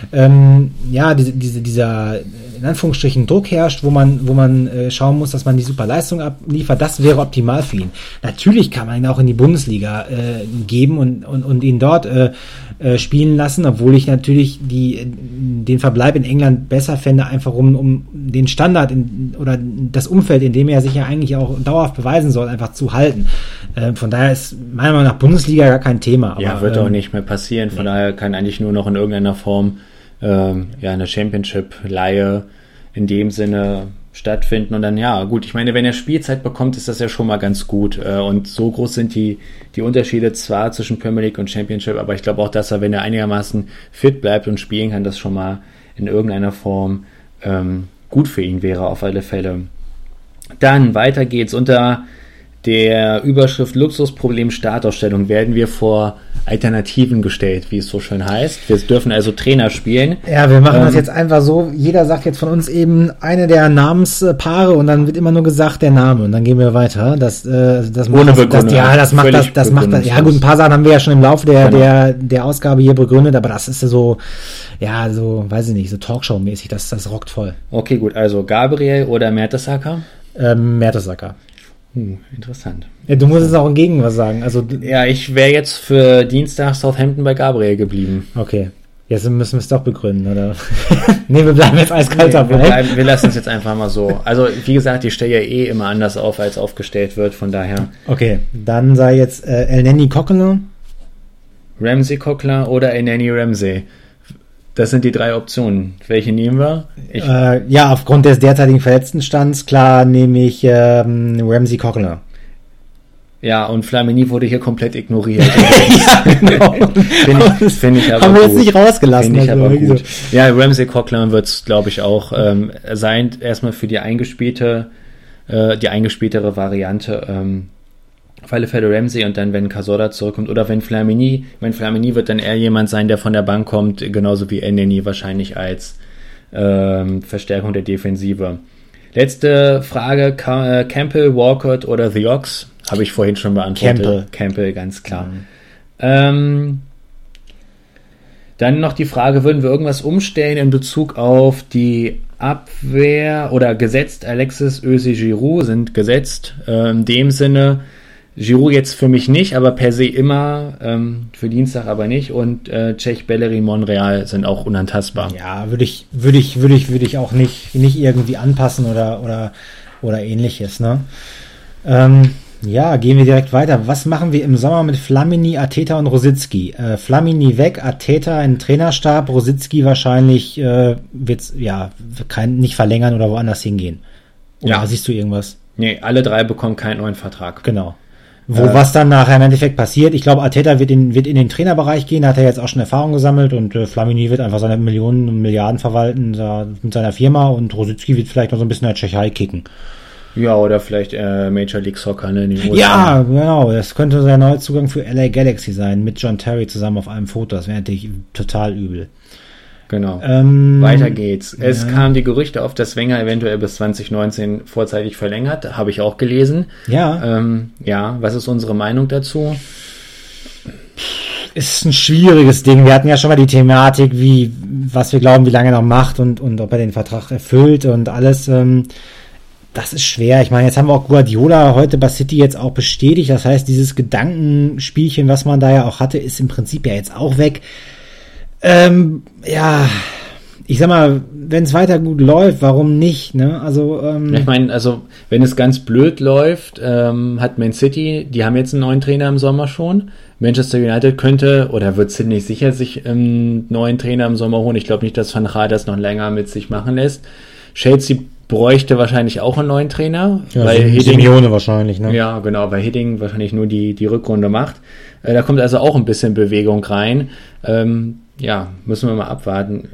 Ähm, ja, diese, diese, dieser in Anführungsstrichen Druck herrscht, wo man, wo man äh, schauen muss, dass man die super Leistung abliefert, das wäre optimal für ihn. Natürlich kann man ihn auch in die Bundesliga äh, geben und, und, und ihn dort äh, äh, spielen lassen, obwohl ich natürlich die, den Verbleib in England besser fände, einfach um, um den Standard in, oder das Umfeld, in dem er sich ja eigentlich auch dauerhaft beweisen soll, einfach zu halten. Äh, von daher ist meiner Meinung nach Bundesliga gar kein Thema. Aber, ja, wird ähm, auch nicht mehr passieren, von nee. daher kann eigentlich nur noch in irgendeiner Form ähm, ja eine Championship-Leihe in dem Sinne stattfinden und dann, ja, gut, ich meine, wenn er Spielzeit bekommt, ist das ja schon mal ganz gut äh, und so groß sind die, die Unterschiede zwar zwischen Premier League und Championship, aber ich glaube auch, dass er, wenn er einigermaßen fit bleibt und spielen kann, das schon mal in irgendeiner Form ähm, gut für ihn wäre, auf alle Fälle. Dann, weiter geht's. Unter der Überschrift Luxusproblem Startausstellung werden wir vor Alternativen gestellt, wie es so schön heißt. Wir dürfen also Trainer spielen. Ja, wir machen ähm, das jetzt einfach so. Jeder sagt jetzt von uns eben eine der Namenspaare und dann wird immer nur gesagt der Name und dann gehen wir weiter. Das, äh, das macht Ohne das, Begründung. das, ja, das macht das, das macht das. Ja, gut, ein paar Sachen haben wir ja schon im Laufe der, genau. der, der Ausgabe hier begründet, aber das ist ja so, ja, so, weiß ich nicht, so Talkshow-mäßig. Das, das rockt voll. Okay, gut. Also Gabriel oder Mertesacker? Ähm, Mertesacker. Hm, interessant. Ja, du musst jetzt auch entgegen was sagen. Also, ja, ich wäre jetzt für Dienstag Southampton bei Gabriel geblieben. Okay. Jetzt müssen wir es doch begründen, oder? Nee, wir bleiben jetzt eiskalt nee, dabei. Wir, bleiben, wir lassen es jetzt einfach mal so. Also, wie gesagt, ich stelle ja eh immer anders auf, als aufgestellt wird, von daher. Okay, dann sei jetzt äh, Elneny Coquelin. Ramsey Coquelin oder Elneny Ramsey. Das sind die drei Optionen. Welche nehmen wir? Ich Äh, ja, aufgrund des derzeitigen Verletztenstands, klar, nehme ich ähm, Ramsey Coquelin. Ja, und Flamini wurde hier komplett ignoriert. Ja, genau. Finde ich, find ich aber Haben wir gut. jetzt nicht rausgelassen. Finde ich also, aber so. gut. Ja, Ramsey Coquelin wird es, glaube ich, auch ähm, sein. Erstmal für die eingespielte, äh, die eingespieltere Variante. Ähm, auf alle Fälle Ramsey und dann, wenn Cazorla zurückkommt oder wenn Flamini, wenn Flamini wird dann eher jemand sein, der von der Bank kommt, genauso wie Elneny wahrscheinlich als ähm, Verstärkung der Defensive. Letzte Frage, Ka- äh, Campbell, Walcott oder The Ox? Habe ich vorhin schon beantwortet. Campbell. Campbell, ganz klar. Mhm. Ähm, dann noch die Frage, würden wir irgendwas umstellen in Bezug auf die Abwehr oder gesetzt Alexis, Özil, Giroud sind gesetzt. Äh, in dem Sinne, Giroud jetzt für mich nicht, aber per se immer, ähm, für Dienstag aber nicht und äh, Cech, Bellerin, Monreal sind auch unantastbar. Ja, würde ich, würde ich, würde ich, würde ich auch nicht, nicht irgendwie anpassen oder, oder, oder ähnliches, ne? Ähm, ja, gehen wir direkt weiter. Was machen wir im Sommer mit Flamini, Arteta und Rositzky? Äh, Flamini weg, Arteta in den Trainerstab, Rositzky wahrscheinlich äh, wird's, ja, kein, nicht verlängern oder woanders hingehen. Oder Ja. siehst du irgendwas? Nee, alle drei bekommen keinen neuen Vertrag. Genau. Wo Äh, was dann nachher im Endeffekt passiert. Ich glaube, Arteta wird in, wird in den Trainerbereich gehen, da hat er jetzt auch schon Erfahrung gesammelt und äh, Flamini wird einfach seine Millionen und Milliarden verwalten da, mit seiner Firma und Rositzky wird vielleicht noch so ein bisschen in der Tschechei kicken. Ja, oder vielleicht äh, Major League Soccer, ne? in den U S A. Ja, genau. Das könnte der neue Zugang für L A Galaxy sein, mit John Terry zusammen auf einem Foto. Das wäre natürlich total übel. Genau. Ähm, Weiter geht's. Es ja. kamen die Gerüchte auf, dass Wenger eventuell bis zwanzig neunzehn vorzeitig verlängert. Habe ich auch gelesen. Ja, Ähm, ja, was ist unsere Meinung dazu? ist ein schwieriges Ding. Wir hatten ja schon mal die Thematik, wie, was wir glauben, wie lange er noch macht und, und ob er den Vertrag erfüllt und alles. Ähm, das ist schwer. Ich meine, jetzt haben wir auch Guardiola heute bei City jetzt auch bestätigt. Das heißt, dieses Gedankenspielchen, was man da ja auch hatte, ist im Prinzip ja jetzt auch weg. Ähm, ja, ich sag mal, wenn es weiter gut läuft, warum nicht, ne? Also, ähm, Ich meine, also, wenn es ganz blöd läuft, ähm, hat Man City, die haben jetzt einen neuen Trainer im Sommer schon. Manchester United könnte, oder wird ziemlich sicher sich einen neuen Trainer im Sommer holen. Ich glaube nicht, dass Van Gaal das noch länger mit sich machen lässt. Chelsea bräuchte wahrscheinlich auch einen neuen Trainer. Ja, weil Hiddink, Simeone wahrscheinlich, ne? Ja, genau, weil Hiddink wahrscheinlich nur die, die Rückrunde macht. Äh, da kommt also auch ein bisschen Bewegung rein. Ähm, ja, müssen wir mal abwarten.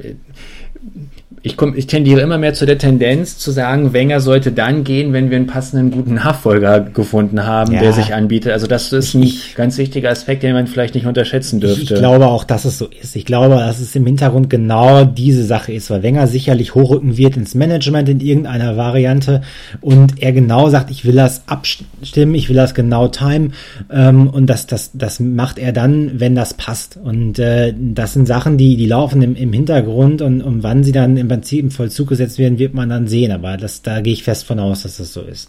Ich, komm, ich tendiere immer mehr zu der Tendenz zu sagen, Wenger sollte dann gehen, wenn wir einen passenden guten Nachfolger gefunden haben, ja, der sich anbietet. Also das ist ein ich, ganz wichtiger Aspekt, den man vielleicht nicht unterschätzen dürfte. Ich, ich glaube auch, dass es so ist. Ich glaube, dass es im Hintergrund genau diese Sache ist, weil Wenger sicherlich hochrücken wird ins Management in irgendeiner Variante und er genau sagt, ich will das abstimmen, ich will das genau timen ähm, und das, das, das macht er dann, wenn das passt. Und äh, das sind Sachen, die, die laufen im, im Hintergrund und, und wann sie dann im Prinzip im Vollzug gesetzt werden, wird man dann sehen, aber das, da gehe ich fest von aus, dass das so ist.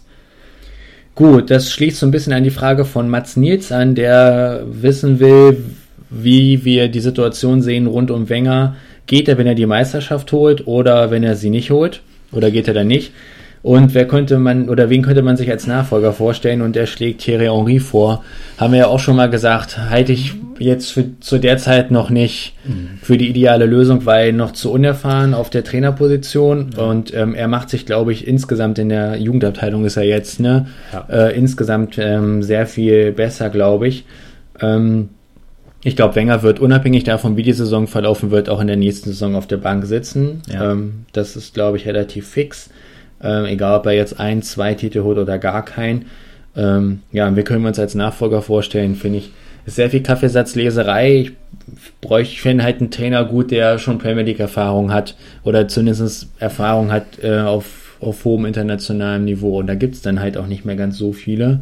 Gut, das schließt so ein bisschen an die Frage von Mats Nils an, der wissen will, wie wir die Situation sehen rund um Wenger. Geht er, wenn er die Meisterschaft holt oder wenn er sie nicht holt? Oder geht er dann nicht? Und wer könnte man, oder wen könnte man sich als Nachfolger vorstellen? Und er schlägt Thierry Henry vor. Haben wir ja auch schon mal gesagt, halte ich jetzt für, zu der Zeit noch nicht für die ideale Lösung, weil noch zu unerfahren auf der Trainerposition. Ja. Und ähm, er macht sich, glaube ich, insgesamt in der Jugendabteilung ist er jetzt, ne? Ja. Äh, insgesamt ähm, sehr viel besser, glaube ich. Ähm, ich glaube, Wenger wird unabhängig davon, wie die Saison verlaufen wird, auch in der nächsten Saison auf der Bank sitzen. Ja. Ähm, das ist, glaube ich, relativ fix. Ähm, egal, ob er jetzt ein, zwei Titel holt oder gar keinen. Ähm, ja, wir können uns als Nachfolger vorstellen, finde ich, ist sehr viel Kaffeesatzleserei. Ich bräuchte, ich finde halt einen Trainer gut, der schon Premier League Erfahrung hat oder zumindest Erfahrung hat äh, auf, auf hohem internationalem Niveau. Und da gibt es dann halt auch nicht mehr ganz so viele.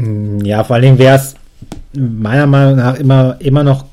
Ja, vor allem wäre es meiner Meinung nach immer, immer noch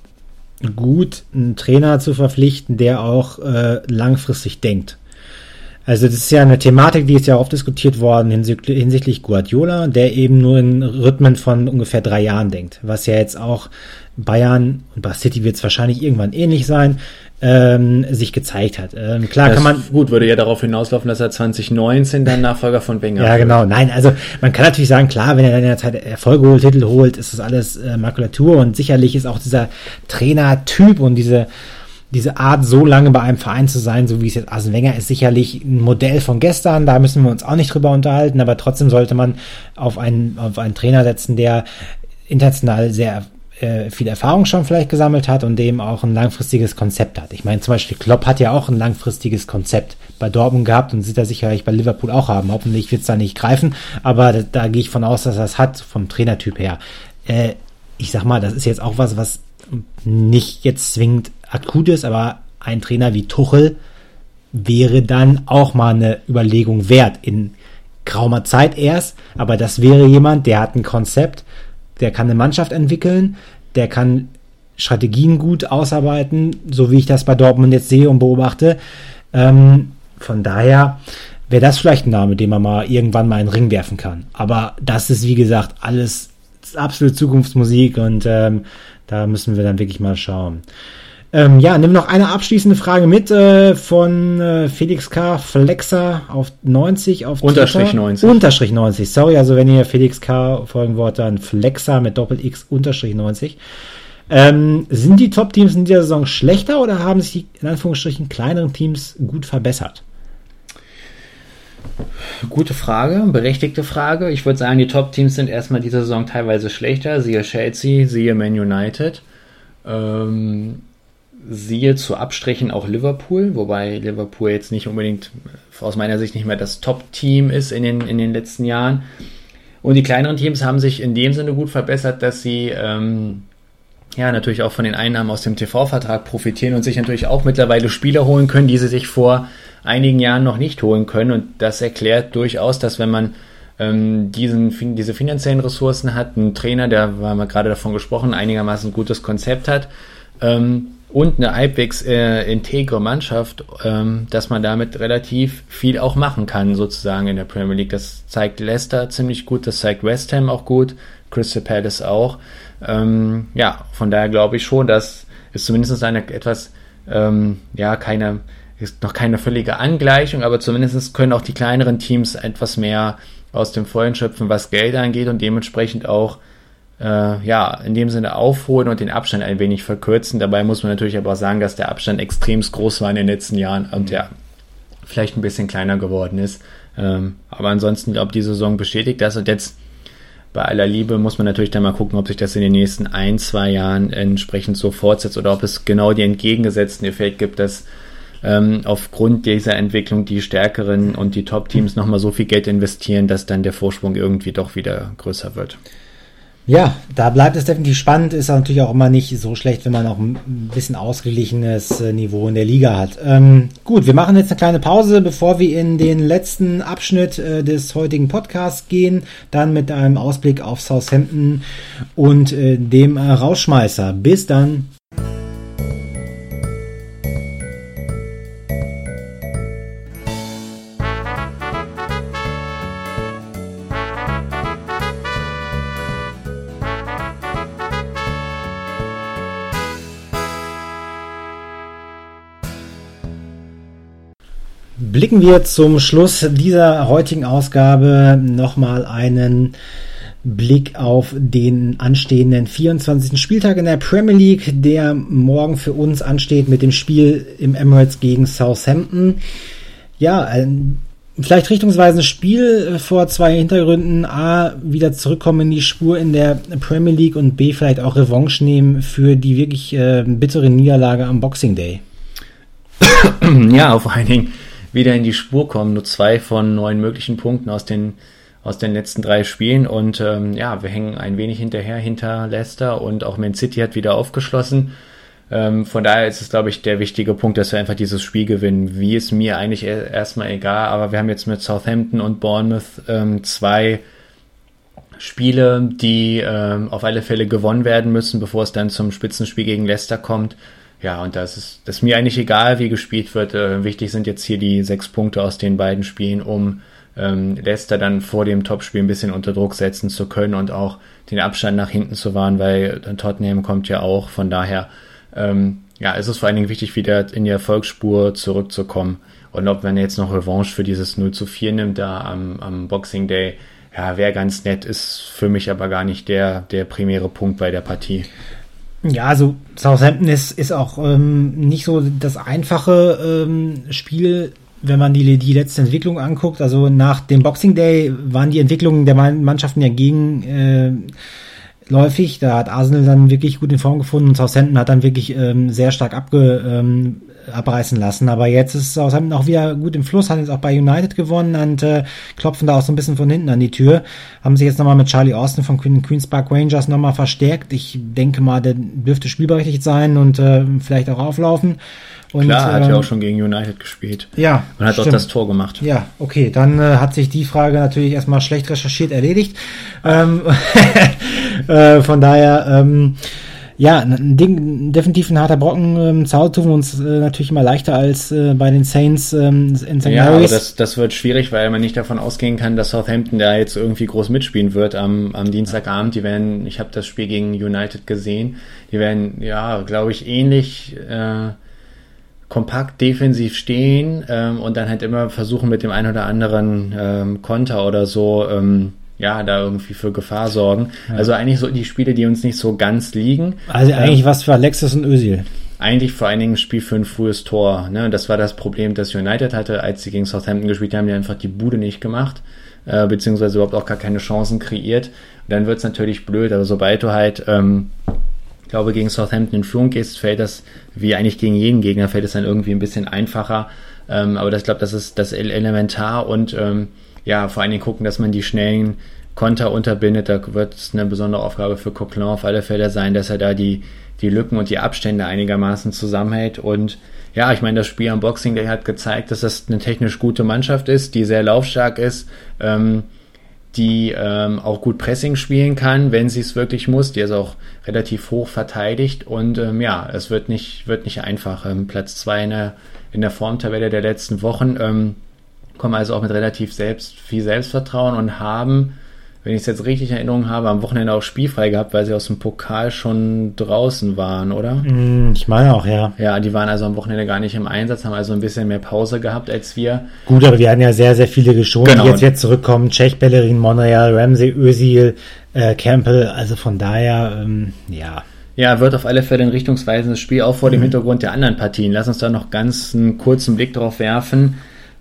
gut, einen Trainer zu verpflichten, der auch äh, langfristig denkt. Also das ist ja eine Thematik, die ist ja oft diskutiert worden hinsichtlich, hinsichtlich Guardiola, der eben nur in Rhythmen von ungefähr drei Jahren denkt, was ja jetzt auch Bayern und bei City wird es wahrscheinlich irgendwann ähnlich sein, ähm, sich gezeigt hat. Ähm, klar das kann man... Gut, würde ja darauf hinauslaufen, dass er zwanzig neunzehn dann Nachfolger von Wenger Ja, genau. Nein, also man kann natürlich sagen, klar, wenn er dann in der Zeit Erfolge holt, Titel holt, ist das alles äh, Makulatur und sicherlich ist auch dieser Trainertyp und diese diese Art, so lange bei einem Verein zu sein, so wie es jetzt Arsene Wenger ist, sicherlich ein Modell von gestern, da müssen wir uns auch nicht drüber unterhalten, aber trotzdem sollte man auf einen, auf einen Trainer setzen, der international sehr äh, viel Erfahrung schon vielleicht gesammelt hat und dem auch ein langfristiges Konzept hat. Ich meine, zum Beispiel Klopp hat ja auch ein langfristiges Konzept bei Dortmund gehabt und wird er sicherlich bei Liverpool auch haben. Hoffentlich wird es da nicht greifen, aber da, da gehe ich von aus, dass er es hat, vom Trainertyp her. Äh, ich sag mal, das ist jetzt auch was, was nicht jetzt zwingend akut ist, aber ein Trainer wie Tuchel wäre dann auch mal eine Überlegung wert, in geraumer Zeit erst, aber das wäre jemand, der hat ein Konzept, der kann eine Mannschaft entwickeln, der kann Strategien gut ausarbeiten, so wie ich das bei Dortmund jetzt sehe und beobachte. Ähm, von daher wäre das vielleicht ein Name, den man mal irgendwann mal in den Ring werfen kann. Aber das ist, wie gesagt, alles absolute Zukunftsmusik und ähm, da müssen wir dann wirklich mal schauen. Ähm, ja, nimm noch eine abschließende Frage mit äh, von äh, Felix K. Flexer auf neunzig auf Unterstrich neunzig. Unterstrich neunzig, sorry, also wenn ihr Felix K. folgen wollt, dann Flexer mit Doppel-X Unterstrich neunzig. Ähm, sind die Top-Teams in dieser Saison schlechter oder haben sich die, in Anführungsstrichen, kleineren Teams gut verbessert? Gute Frage, berechtigte Frage. Ich würde sagen, die Top-Teams sind erstmal diese Saison teilweise schlechter. Siehe Chelsea, siehe Man United. Ähm, siehe zu Abstrichen auch Liverpool, wobei Liverpool jetzt nicht unbedingt aus meiner Sicht nicht mehr das Top-Team ist in den, in den letzten Jahren. Und die kleineren Teams haben sich in dem Sinne gut verbessert, dass sie ähm, ja natürlich auch von den Einnahmen aus dem T V-Vertrag profitieren und sich natürlich auch mittlerweile Spieler holen können, die sie sich vor einigen Jahren noch nicht holen können. Und das erklärt durchaus, dass wenn man ähm, diesen, diese finanziellen Ressourcen hat, ein Trainer, der, wir haben gerade davon gesprochen, einigermaßen gutes Konzept hat ähm, und eine halbwegs äh, integre Mannschaft, ähm, dass man damit relativ viel auch machen kann, sozusagen in der Premier League. Das zeigt Leicester ziemlich gut, das zeigt West Ham auch gut, Crystal Palace auch. Ähm, ja, von daher glaube ich schon, dass es zumindest eine etwas, ähm, ja, keine ist noch keine völlige Angleichung, aber zumindest können auch die kleineren Teams etwas mehr aus dem Vollen schöpfen, was Geld angeht und dementsprechend auch äh, ja, in dem Sinne aufholen und den Abstand ein wenig verkürzen. Dabei muss man natürlich aber auch sagen, dass der Abstand extrem groß war in den letzten Jahren und ja, vielleicht ein bisschen kleiner geworden ist. Ähm, aber ansonsten, glaube ich, die Saison bestätigt das. Und jetzt bei aller Liebe muss man natürlich dann mal gucken, ob sich das in den nächsten ein, zwei Jahren entsprechend so fortsetzt oder ob es genau den entgegengesetzten Effekt gibt, dass ähm, aufgrund dieser Entwicklung die stärkeren und die Top-Teams nochmal so viel Geld investieren, dass dann der Vorsprung irgendwie doch wieder größer wird. Ja, da bleibt es definitiv spannend, ist natürlich auch immer nicht so schlecht, wenn man auch ein bisschen ausgeglichenes Niveau in der Liga hat. Ähm, gut, wir machen jetzt eine kleine Pause, bevor wir in den letzten Abschnitt äh, des heutigen Podcasts gehen, dann mit einem Ausblick auf Southampton und äh, dem äh, Rausschmeißer. Bis dann! Blicken wir zum Schluss dieser heutigen Ausgabe nochmal einen Blick auf den anstehenden vierundzwanzigsten Spieltag in der Premier League, der morgen für uns ansteht mit dem Spiel im Emirates gegen Southampton. Ja, ein vielleicht richtungsweisendes Spiel vor zwei Hintergründen. A, wieder zurückkommen in die Spur in der Premier League und B, vielleicht auch Revanche nehmen für die wirklich äh, bittere Niederlage am Boxing Day. Ja, vor allen Dingen wieder in die Spur kommen. Nur zwei von neun möglichen Punkten aus den aus den letzten drei Spielen und ähm, ja, wir hängen ein wenig hinterher hinter Leicester und auch Man City hat wieder aufgeschlossen. Ähm, von daher ist es, glaube ich, der wichtige Punkt, dass wir einfach dieses Spiel gewinnen. Wie ist mir eigentlich erstmal egal, aber wir haben jetzt mit Southampton und Bournemouth ähm, zwei Spiele, die ähm, auf alle Fälle gewonnen werden müssen, bevor es dann zum Spitzenspiel gegen Leicester kommt. Ja, und das ist, das ist mir eigentlich egal, wie gespielt wird. Äh, wichtig sind jetzt hier die sechs Punkte aus den beiden Spielen, um ähm, Leicester dann vor dem Topspiel ein bisschen unter Druck setzen zu können und auch den Abstand nach hinten zu wahren, weil Tottenham kommt ja auch. Von daher ähm, ja, ist es vor allen Dingen wichtig, wieder in die Erfolgsspur zurückzukommen. Und ob man jetzt noch Revanche für dieses null zu vier nimmt da am, am Boxing Day, ja, wäre ganz nett, ist für mich aber gar nicht der, der primäre Punkt bei der Partie. Ja, also Southampton ist, ist auch ähm, nicht so das einfache ähm, Spiel, wenn man die, die letzte Entwicklung anguckt. Also nach dem Boxing Day waren die Entwicklungen der Mannschaften ja gegenläufig. Äh, da hat Arsenal dann wirklich gut in Form gefunden und Southampton hat dann wirklich ähm, sehr stark abge, ähm, abreißen lassen. Aber jetzt ist Southampton auch wieder gut im Fluss, hat jetzt auch bei United gewonnen und äh, klopfen da auch so ein bisschen von hinten an die Tür. Haben sich jetzt nochmal mit Charlie Austin von Queen, Queen's Park Rangers nochmal verstärkt. Ich denke mal, der dürfte spielberechtigt sein und äh, vielleicht auch auflaufen. Und, Klar, hat ähm, ja auch schon gegen United gespielt. Ja, und hat stimmt. auch das Tor gemacht. Ja, okay, dann äh, hat sich die Frage natürlich erstmal schlecht recherchiert erledigt. Ähm, äh, von daher, ähm, ja, ein Ding, definitiv ein harter Brocken. Ähm, zu Hause tun wir uns äh, natürlich immer leichter als äh, bei den Saints ähm, in Sankt Ja, aber Mary's. das, das wird schwierig, weil man nicht davon ausgehen kann, dass Southampton da jetzt irgendwie groß mitspielen wird am, am Dienstagabend. Die werden, ich habe das Spiel gegen United gesehen, die werden, ja, glaube ich, ähnlich äh, kompakt defensiv stehen ähm, und dann halt immer versuchen mit dem einen oder anderen ähm, Konter oder so ähm, ja, da irgendwie für Gefahr sorgen. Ja. Also eigentlich so die Spiele, die uns nicht so ganz liegen. Also eigentlich ähm, was für Alexis und Özil. Eigentlich vor allen Dingen ein Spiel für ein frühes Tor. Ne? Das war das Problem, das United hatte, als sie gegen Southampton gespielt haben, die einfach die Bude nicht gemacht, äh, beziehungsweise überhaupt auch gar keine Chancen kreiert. Und dann wird's natürlich blöd, aber sobald du halt ähm, ich glaube, gegen Southampton in Führung gehst, fällt das, wie eigentlich gegen jeden Gegner, fällt es dann irgendwie ein bisschen einfacher. Ähm, aber das, ich glaube, das ist das elementar und ähm, ja, vor allen Dingen gucken, dass man die schnellen Konter unterbindet. Da wird es eine besondere Aufgabe für Coquelin auf alle Fälle sein, dass er da die, die Lücken und die Abstände einigermaßen zusammenhält. Und ja, ich meine, das Spiel am Boxing Day hat gezeigt, dass das eine technisch gute Mannschaft ist, die sehr laufstark ist, ähm, die ähm, auch gut Pressing spielen kann, wenn sie es wirklich muss. Die ist auch relativ hoch verteidigt und ähm, ja, es wird nicht wird nicht einfach. Ähm, Platz zwei in der, in der Formtabelle der letzten Wochen, ähm, kommen also auch mit relativ selbst viel Selbstvertrauen und haben, wenn ich es jetzt richtig in Erinnerung habe, am Wochenende auch spielfrei gehabt, weil sie aus dem Pokal schon draußen waren, oder? Ich meine auch, ja. Ja, die waren also am Wochenende gar nicht im Einsatz, haben also ein bisschen mehr Pause gehabt als wir. Gut, aber wir hatten ja sehr, sehr viele geschont, genau. Die jetzt jetzt zurückkommen. Cech, Bellerin, Monreal, Ramsey, Özil, äh, Campbell, also von daher, ähm, ja. Ja, wird auf alle Fälle ein richtungsweisendes Spiel, auch vor dem mhm. Hintergrund der anderen Partien. Lass uns da noch ganz einen kurzen Blick drauf werfen.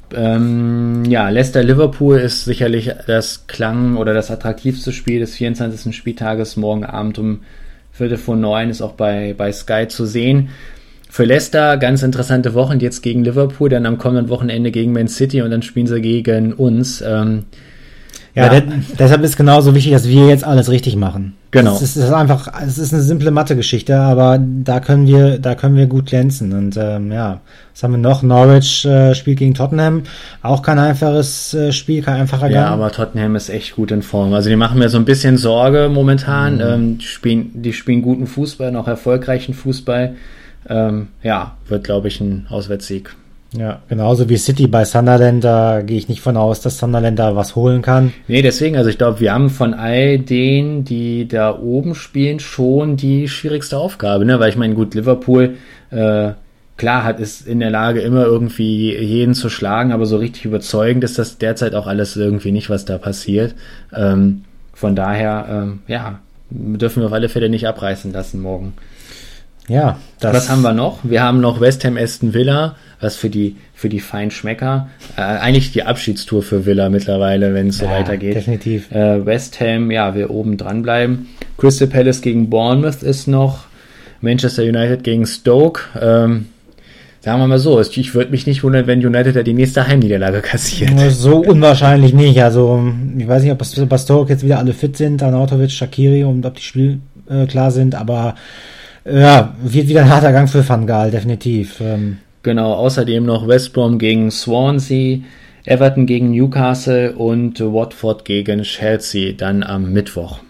Ähm, ja, Leicester-Liverpool ist sicherlich das Klang oder das attraktivste Spiel des vierundzwanzigsten Spieltages. Morgen Abend um Viertel vor neun ist auch bei, bei Sky zu sehen. Für Leicester ganz interessante Wochen jetzt gegen Liverpool, dann am kommenden Wochenende gegen Man City und dann spielen sie gegen uns. Ähm, Ja, Ja. de- deshalb ist genauso wichtig, dass wir jetzt alles richtig machen. Genau. Es ist, es ist einfach, es ist eine simple Mathe-Geschichte, aber da können wir, da können wir gut glänzen. Und ähm, ja, was haben wir noch? Norwich äh, spielt gegen Tottenham, auch kein einfaches äh, Spiel, kein einfacher Ja, Gang. aber Tottenham ist echt gut in Form. Also die machen mir so ein bisschen Sorge momentan. Mhm. Ähm, die, spielen, die spielen guten Fußball, noch erfolgreichen Fußball. Ähm, ja, wird, glaube ich, ein Auswärtssieg. Ja, genauso wie City bei Sunderland, da gehe ich nicht von aus, dass Sunderland da was holen kann. Nee, deswegen, also ich glaube, wir haben von all denen, die da oben spielen, schon die schwierigste Aufgabe, ne? Weil ich meine, gut, Liverpool, äh, klar, hat ist in der Lage, immer irgendwie jeden zu schlagen, aber so richtig überzeugend ist das derzeit auch alles irgendwie nicht, was da passiert. Ähm, von daher, ähm, ja, dürfen wir auf alle Fälle nicht abreißen lassen morgen. Ja, das Was haben wir noch? Wir haben noch West Ham Aston Villa, was für die für die Feinschmecker, äh, eigentlich die Abschiedstour für Villa mittlerweile, wenn es so ja, weitergeht. definitiv. Äh, West Ham, ja, wir oben dran bleiben. Crystal Palace gegen Bournemouth ist noch. Manchester United gegen Stoke. Ähm, sagen wir mal so, ich würde mich nicht wundern, wenn United da die nächste Heimniederlage kassiert. So unwahrscheinlich nicht. Also, ich weiß nicht, ob bei Stoke jetzt wieder alle fit sind, Arnautovic, Shaqiri und ob die Spiel äh, klar sind, aber ja, wird wieder ein harter Gang für Van Gaal, definitiv. Ähm, Genau, außerdem noch West Brom gegen Swansea, Everton gegen Newcastle und Watford gegen Chelsea dann am Mittwoch.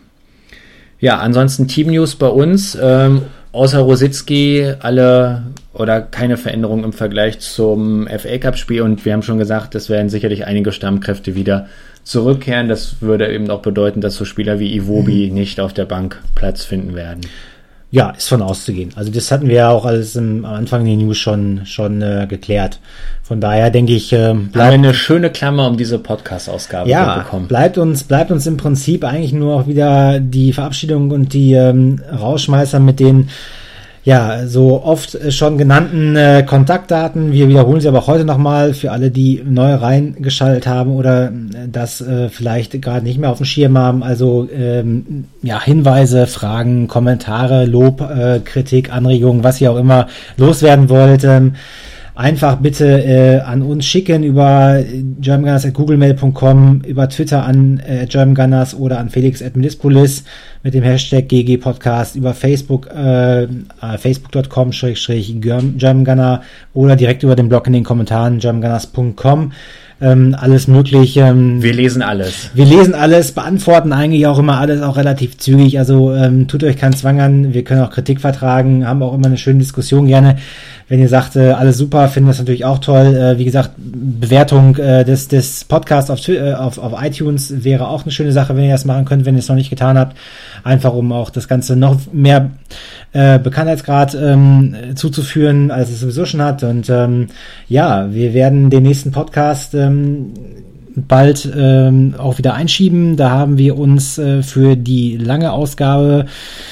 Ja, ansonsten Team News bei uns, ähm, außer Rositzky alle oder keine Veränderung im Vergleich zum F A Cup Spiel und wir haben schon gesagt, es werden sicherlich einige Stammkräfte wieder zurückkehren. Das würde eben auch bedeuten, dass so Spieler wie Iwobi mhm. nicht auf der Bank Platz finden werden. Ja, ist von auszugehen. Also das hatten wir ja auch alles im, am Anfang der News schon schon äh, geklärt. Von daher denke ich, äh, bleibt bleibt eine schöne Klammer um diese Podcast-Ausgabe ja, bekommen. bleibt uns bleibt uns im Prinzip eigentlich nur auch wieder die Verabschiedung und die ähm, Rausschmeißer mit den ja so oft schon genannten äh, Kontaktdaten. Wir wiederholen sie aber auch heute nochmal für alle, die neu reingeschaltet haben oder äh, das äh, vielleicht gerade nicht mehr auf dem Schirm haben. Also ähm, ja, Hinweise, Fragen, Kommentare, Lob, äh, Kritik, Anregungen, was ihr auch immer loswerden wollt. Ähm, Einfach bitte äh, an uns schicken über germangunners at googlemail punkt com, über Twitter an äh, germangunners oder an felix at medispolis mit dem Hashtag G G Podcast, über Facebook äh, facebook punkt com schrägstrich germangunner oder direkt über den Blog in den Kommentaren germangunners punkt com. Ähm, alles mögliche. Ähm, wir lesen alles. Wir lesen alles, beantworten eigentlich auch immer alles, auch relativ zügig. Also ähm, tut euch keinen Zwang an. Wir können auch Kritik vertragen, haben auch immer eine schöne Diskussion gerne. Wenn ihr sagt, äh, alles super, finden wir es natürlich auch toll. Äh, wie gesagt, Bewertung äh, des, des Podcasts auf, äh, auf, auf iTunes wäre auch eine schöne Sache, wenn ihr das machen könnt, wenn ihr es noch nicht getan habt. Einfach um auch das Ganze noch mehr äh, Bekanntheitsgrad ähm, zuzuführen, als es sowieso schon hat. Und ähm, ja, wir werden den nächsten Podcast ähm, bald ähm, auch wieder einschieben. Da haben wir uns äh, für die lange Ausgabe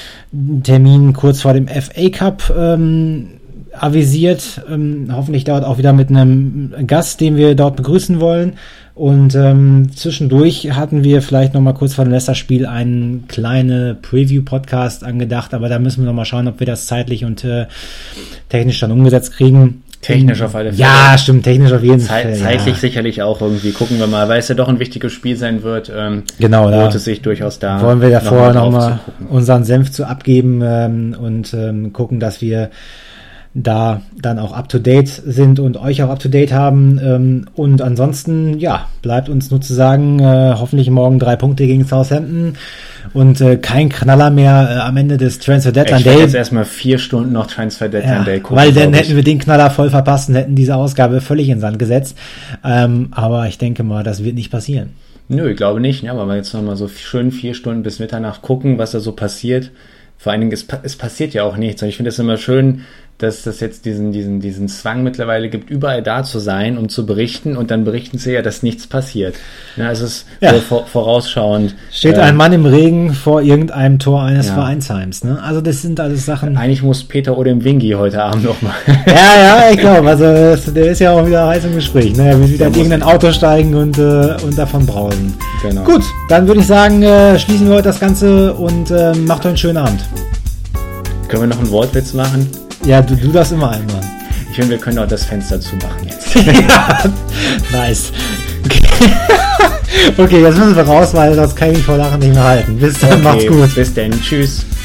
Termin kurz vor dem F A Cup ähm, avisiert. Ähm, hoffentlich dort auch wieder mit einem Gast, den wir dort begrüßen wollen. Und ähm, zwischendurch hatten wir vielleicht noch mal kurz vor dem Leicester-Spiel einen kleinen Preview-Podcast angedacht, aber da müssen wir noch mal schauen, ob wir das zeitlich und äh, technisch dann umgesetzt kriegen. Technisch auf alle Fälle. Ja, stimmt, technisch auf jeden Zeit, Fall. Zeitlich ja. sicherlich auch irgendwie. Gucken wir mal, weil es ja doch ein wichtiges Spiel sein wird. Ähm, genau, da lohnt es sich durchaus da. wollen wir davor noch mal, noch mal unseren Senf zu abgeben ähm, und ähm, gucken, dass wir da dann auch up-to-date sind und euch auch up-to-date haben. Ähm, und ansonsten, ja, bleibt uns nur zu sagen, äh, hoffentlich morgen drei Punkte gegen Southampton und äh, kein Knaller mehr äh, am Ende des Transfer Deadline ich Day. Ich jetzt erstmal vier Stunden noch Transfer Deadline ja, Day gucken. weil dann hätten wir den Knaller voll verpasst und hätten diese Ausgabe völlig in den Sand gesetzt. Ähm, aber ich denke mal, das wird nicht passieren. Nö, ich glaube nicht. Ja, aber wir jetzt noch mal so schön vier Stunden bis Mitternacht gucken, was da so passiert. Vor allen Dingen, es, es passiert ja auch nichts. Und ich finde es immer schön, dass das jetzt diesen, diesen, diesen Zwang mittlerweile gibt, überall da zu sein, um zu berichten, und dann berichten sie ja, dass nichts passiert. Ja, also es ist ja. so vor, vorausschauend. Steht äh, ein Mann im Regen vor irgendeinem Tor eines ja. Vereinsheims. Ne? Also das sind alles Sachen... Eigentlich muss Peter Odemwingie heute Abend nochmal. Ja, ja, ich glaube. Also das, der ist ja auch wieder heiß im Gespräch. Ne? Er will wieder in irgendein Auto steigen und, äh, und davon brausen. Genau. Gut, dann würde ich sagen, äh, schließen wir heute das Ganze und äh, macht euch einen schönen Abend. Können wir noch einen Wortwitz machen? Ja, du, du darfst immer einmal. Ich finde, wir können auch das Fenster zumachen jetzt. Ja, nice. Okay. Okay, jetzt müssen wir raus, weil sonst kann ich mich vor Lachen nicht mehr halten. Bis dann, Okay, macht's gut. Bis dann, tschüss.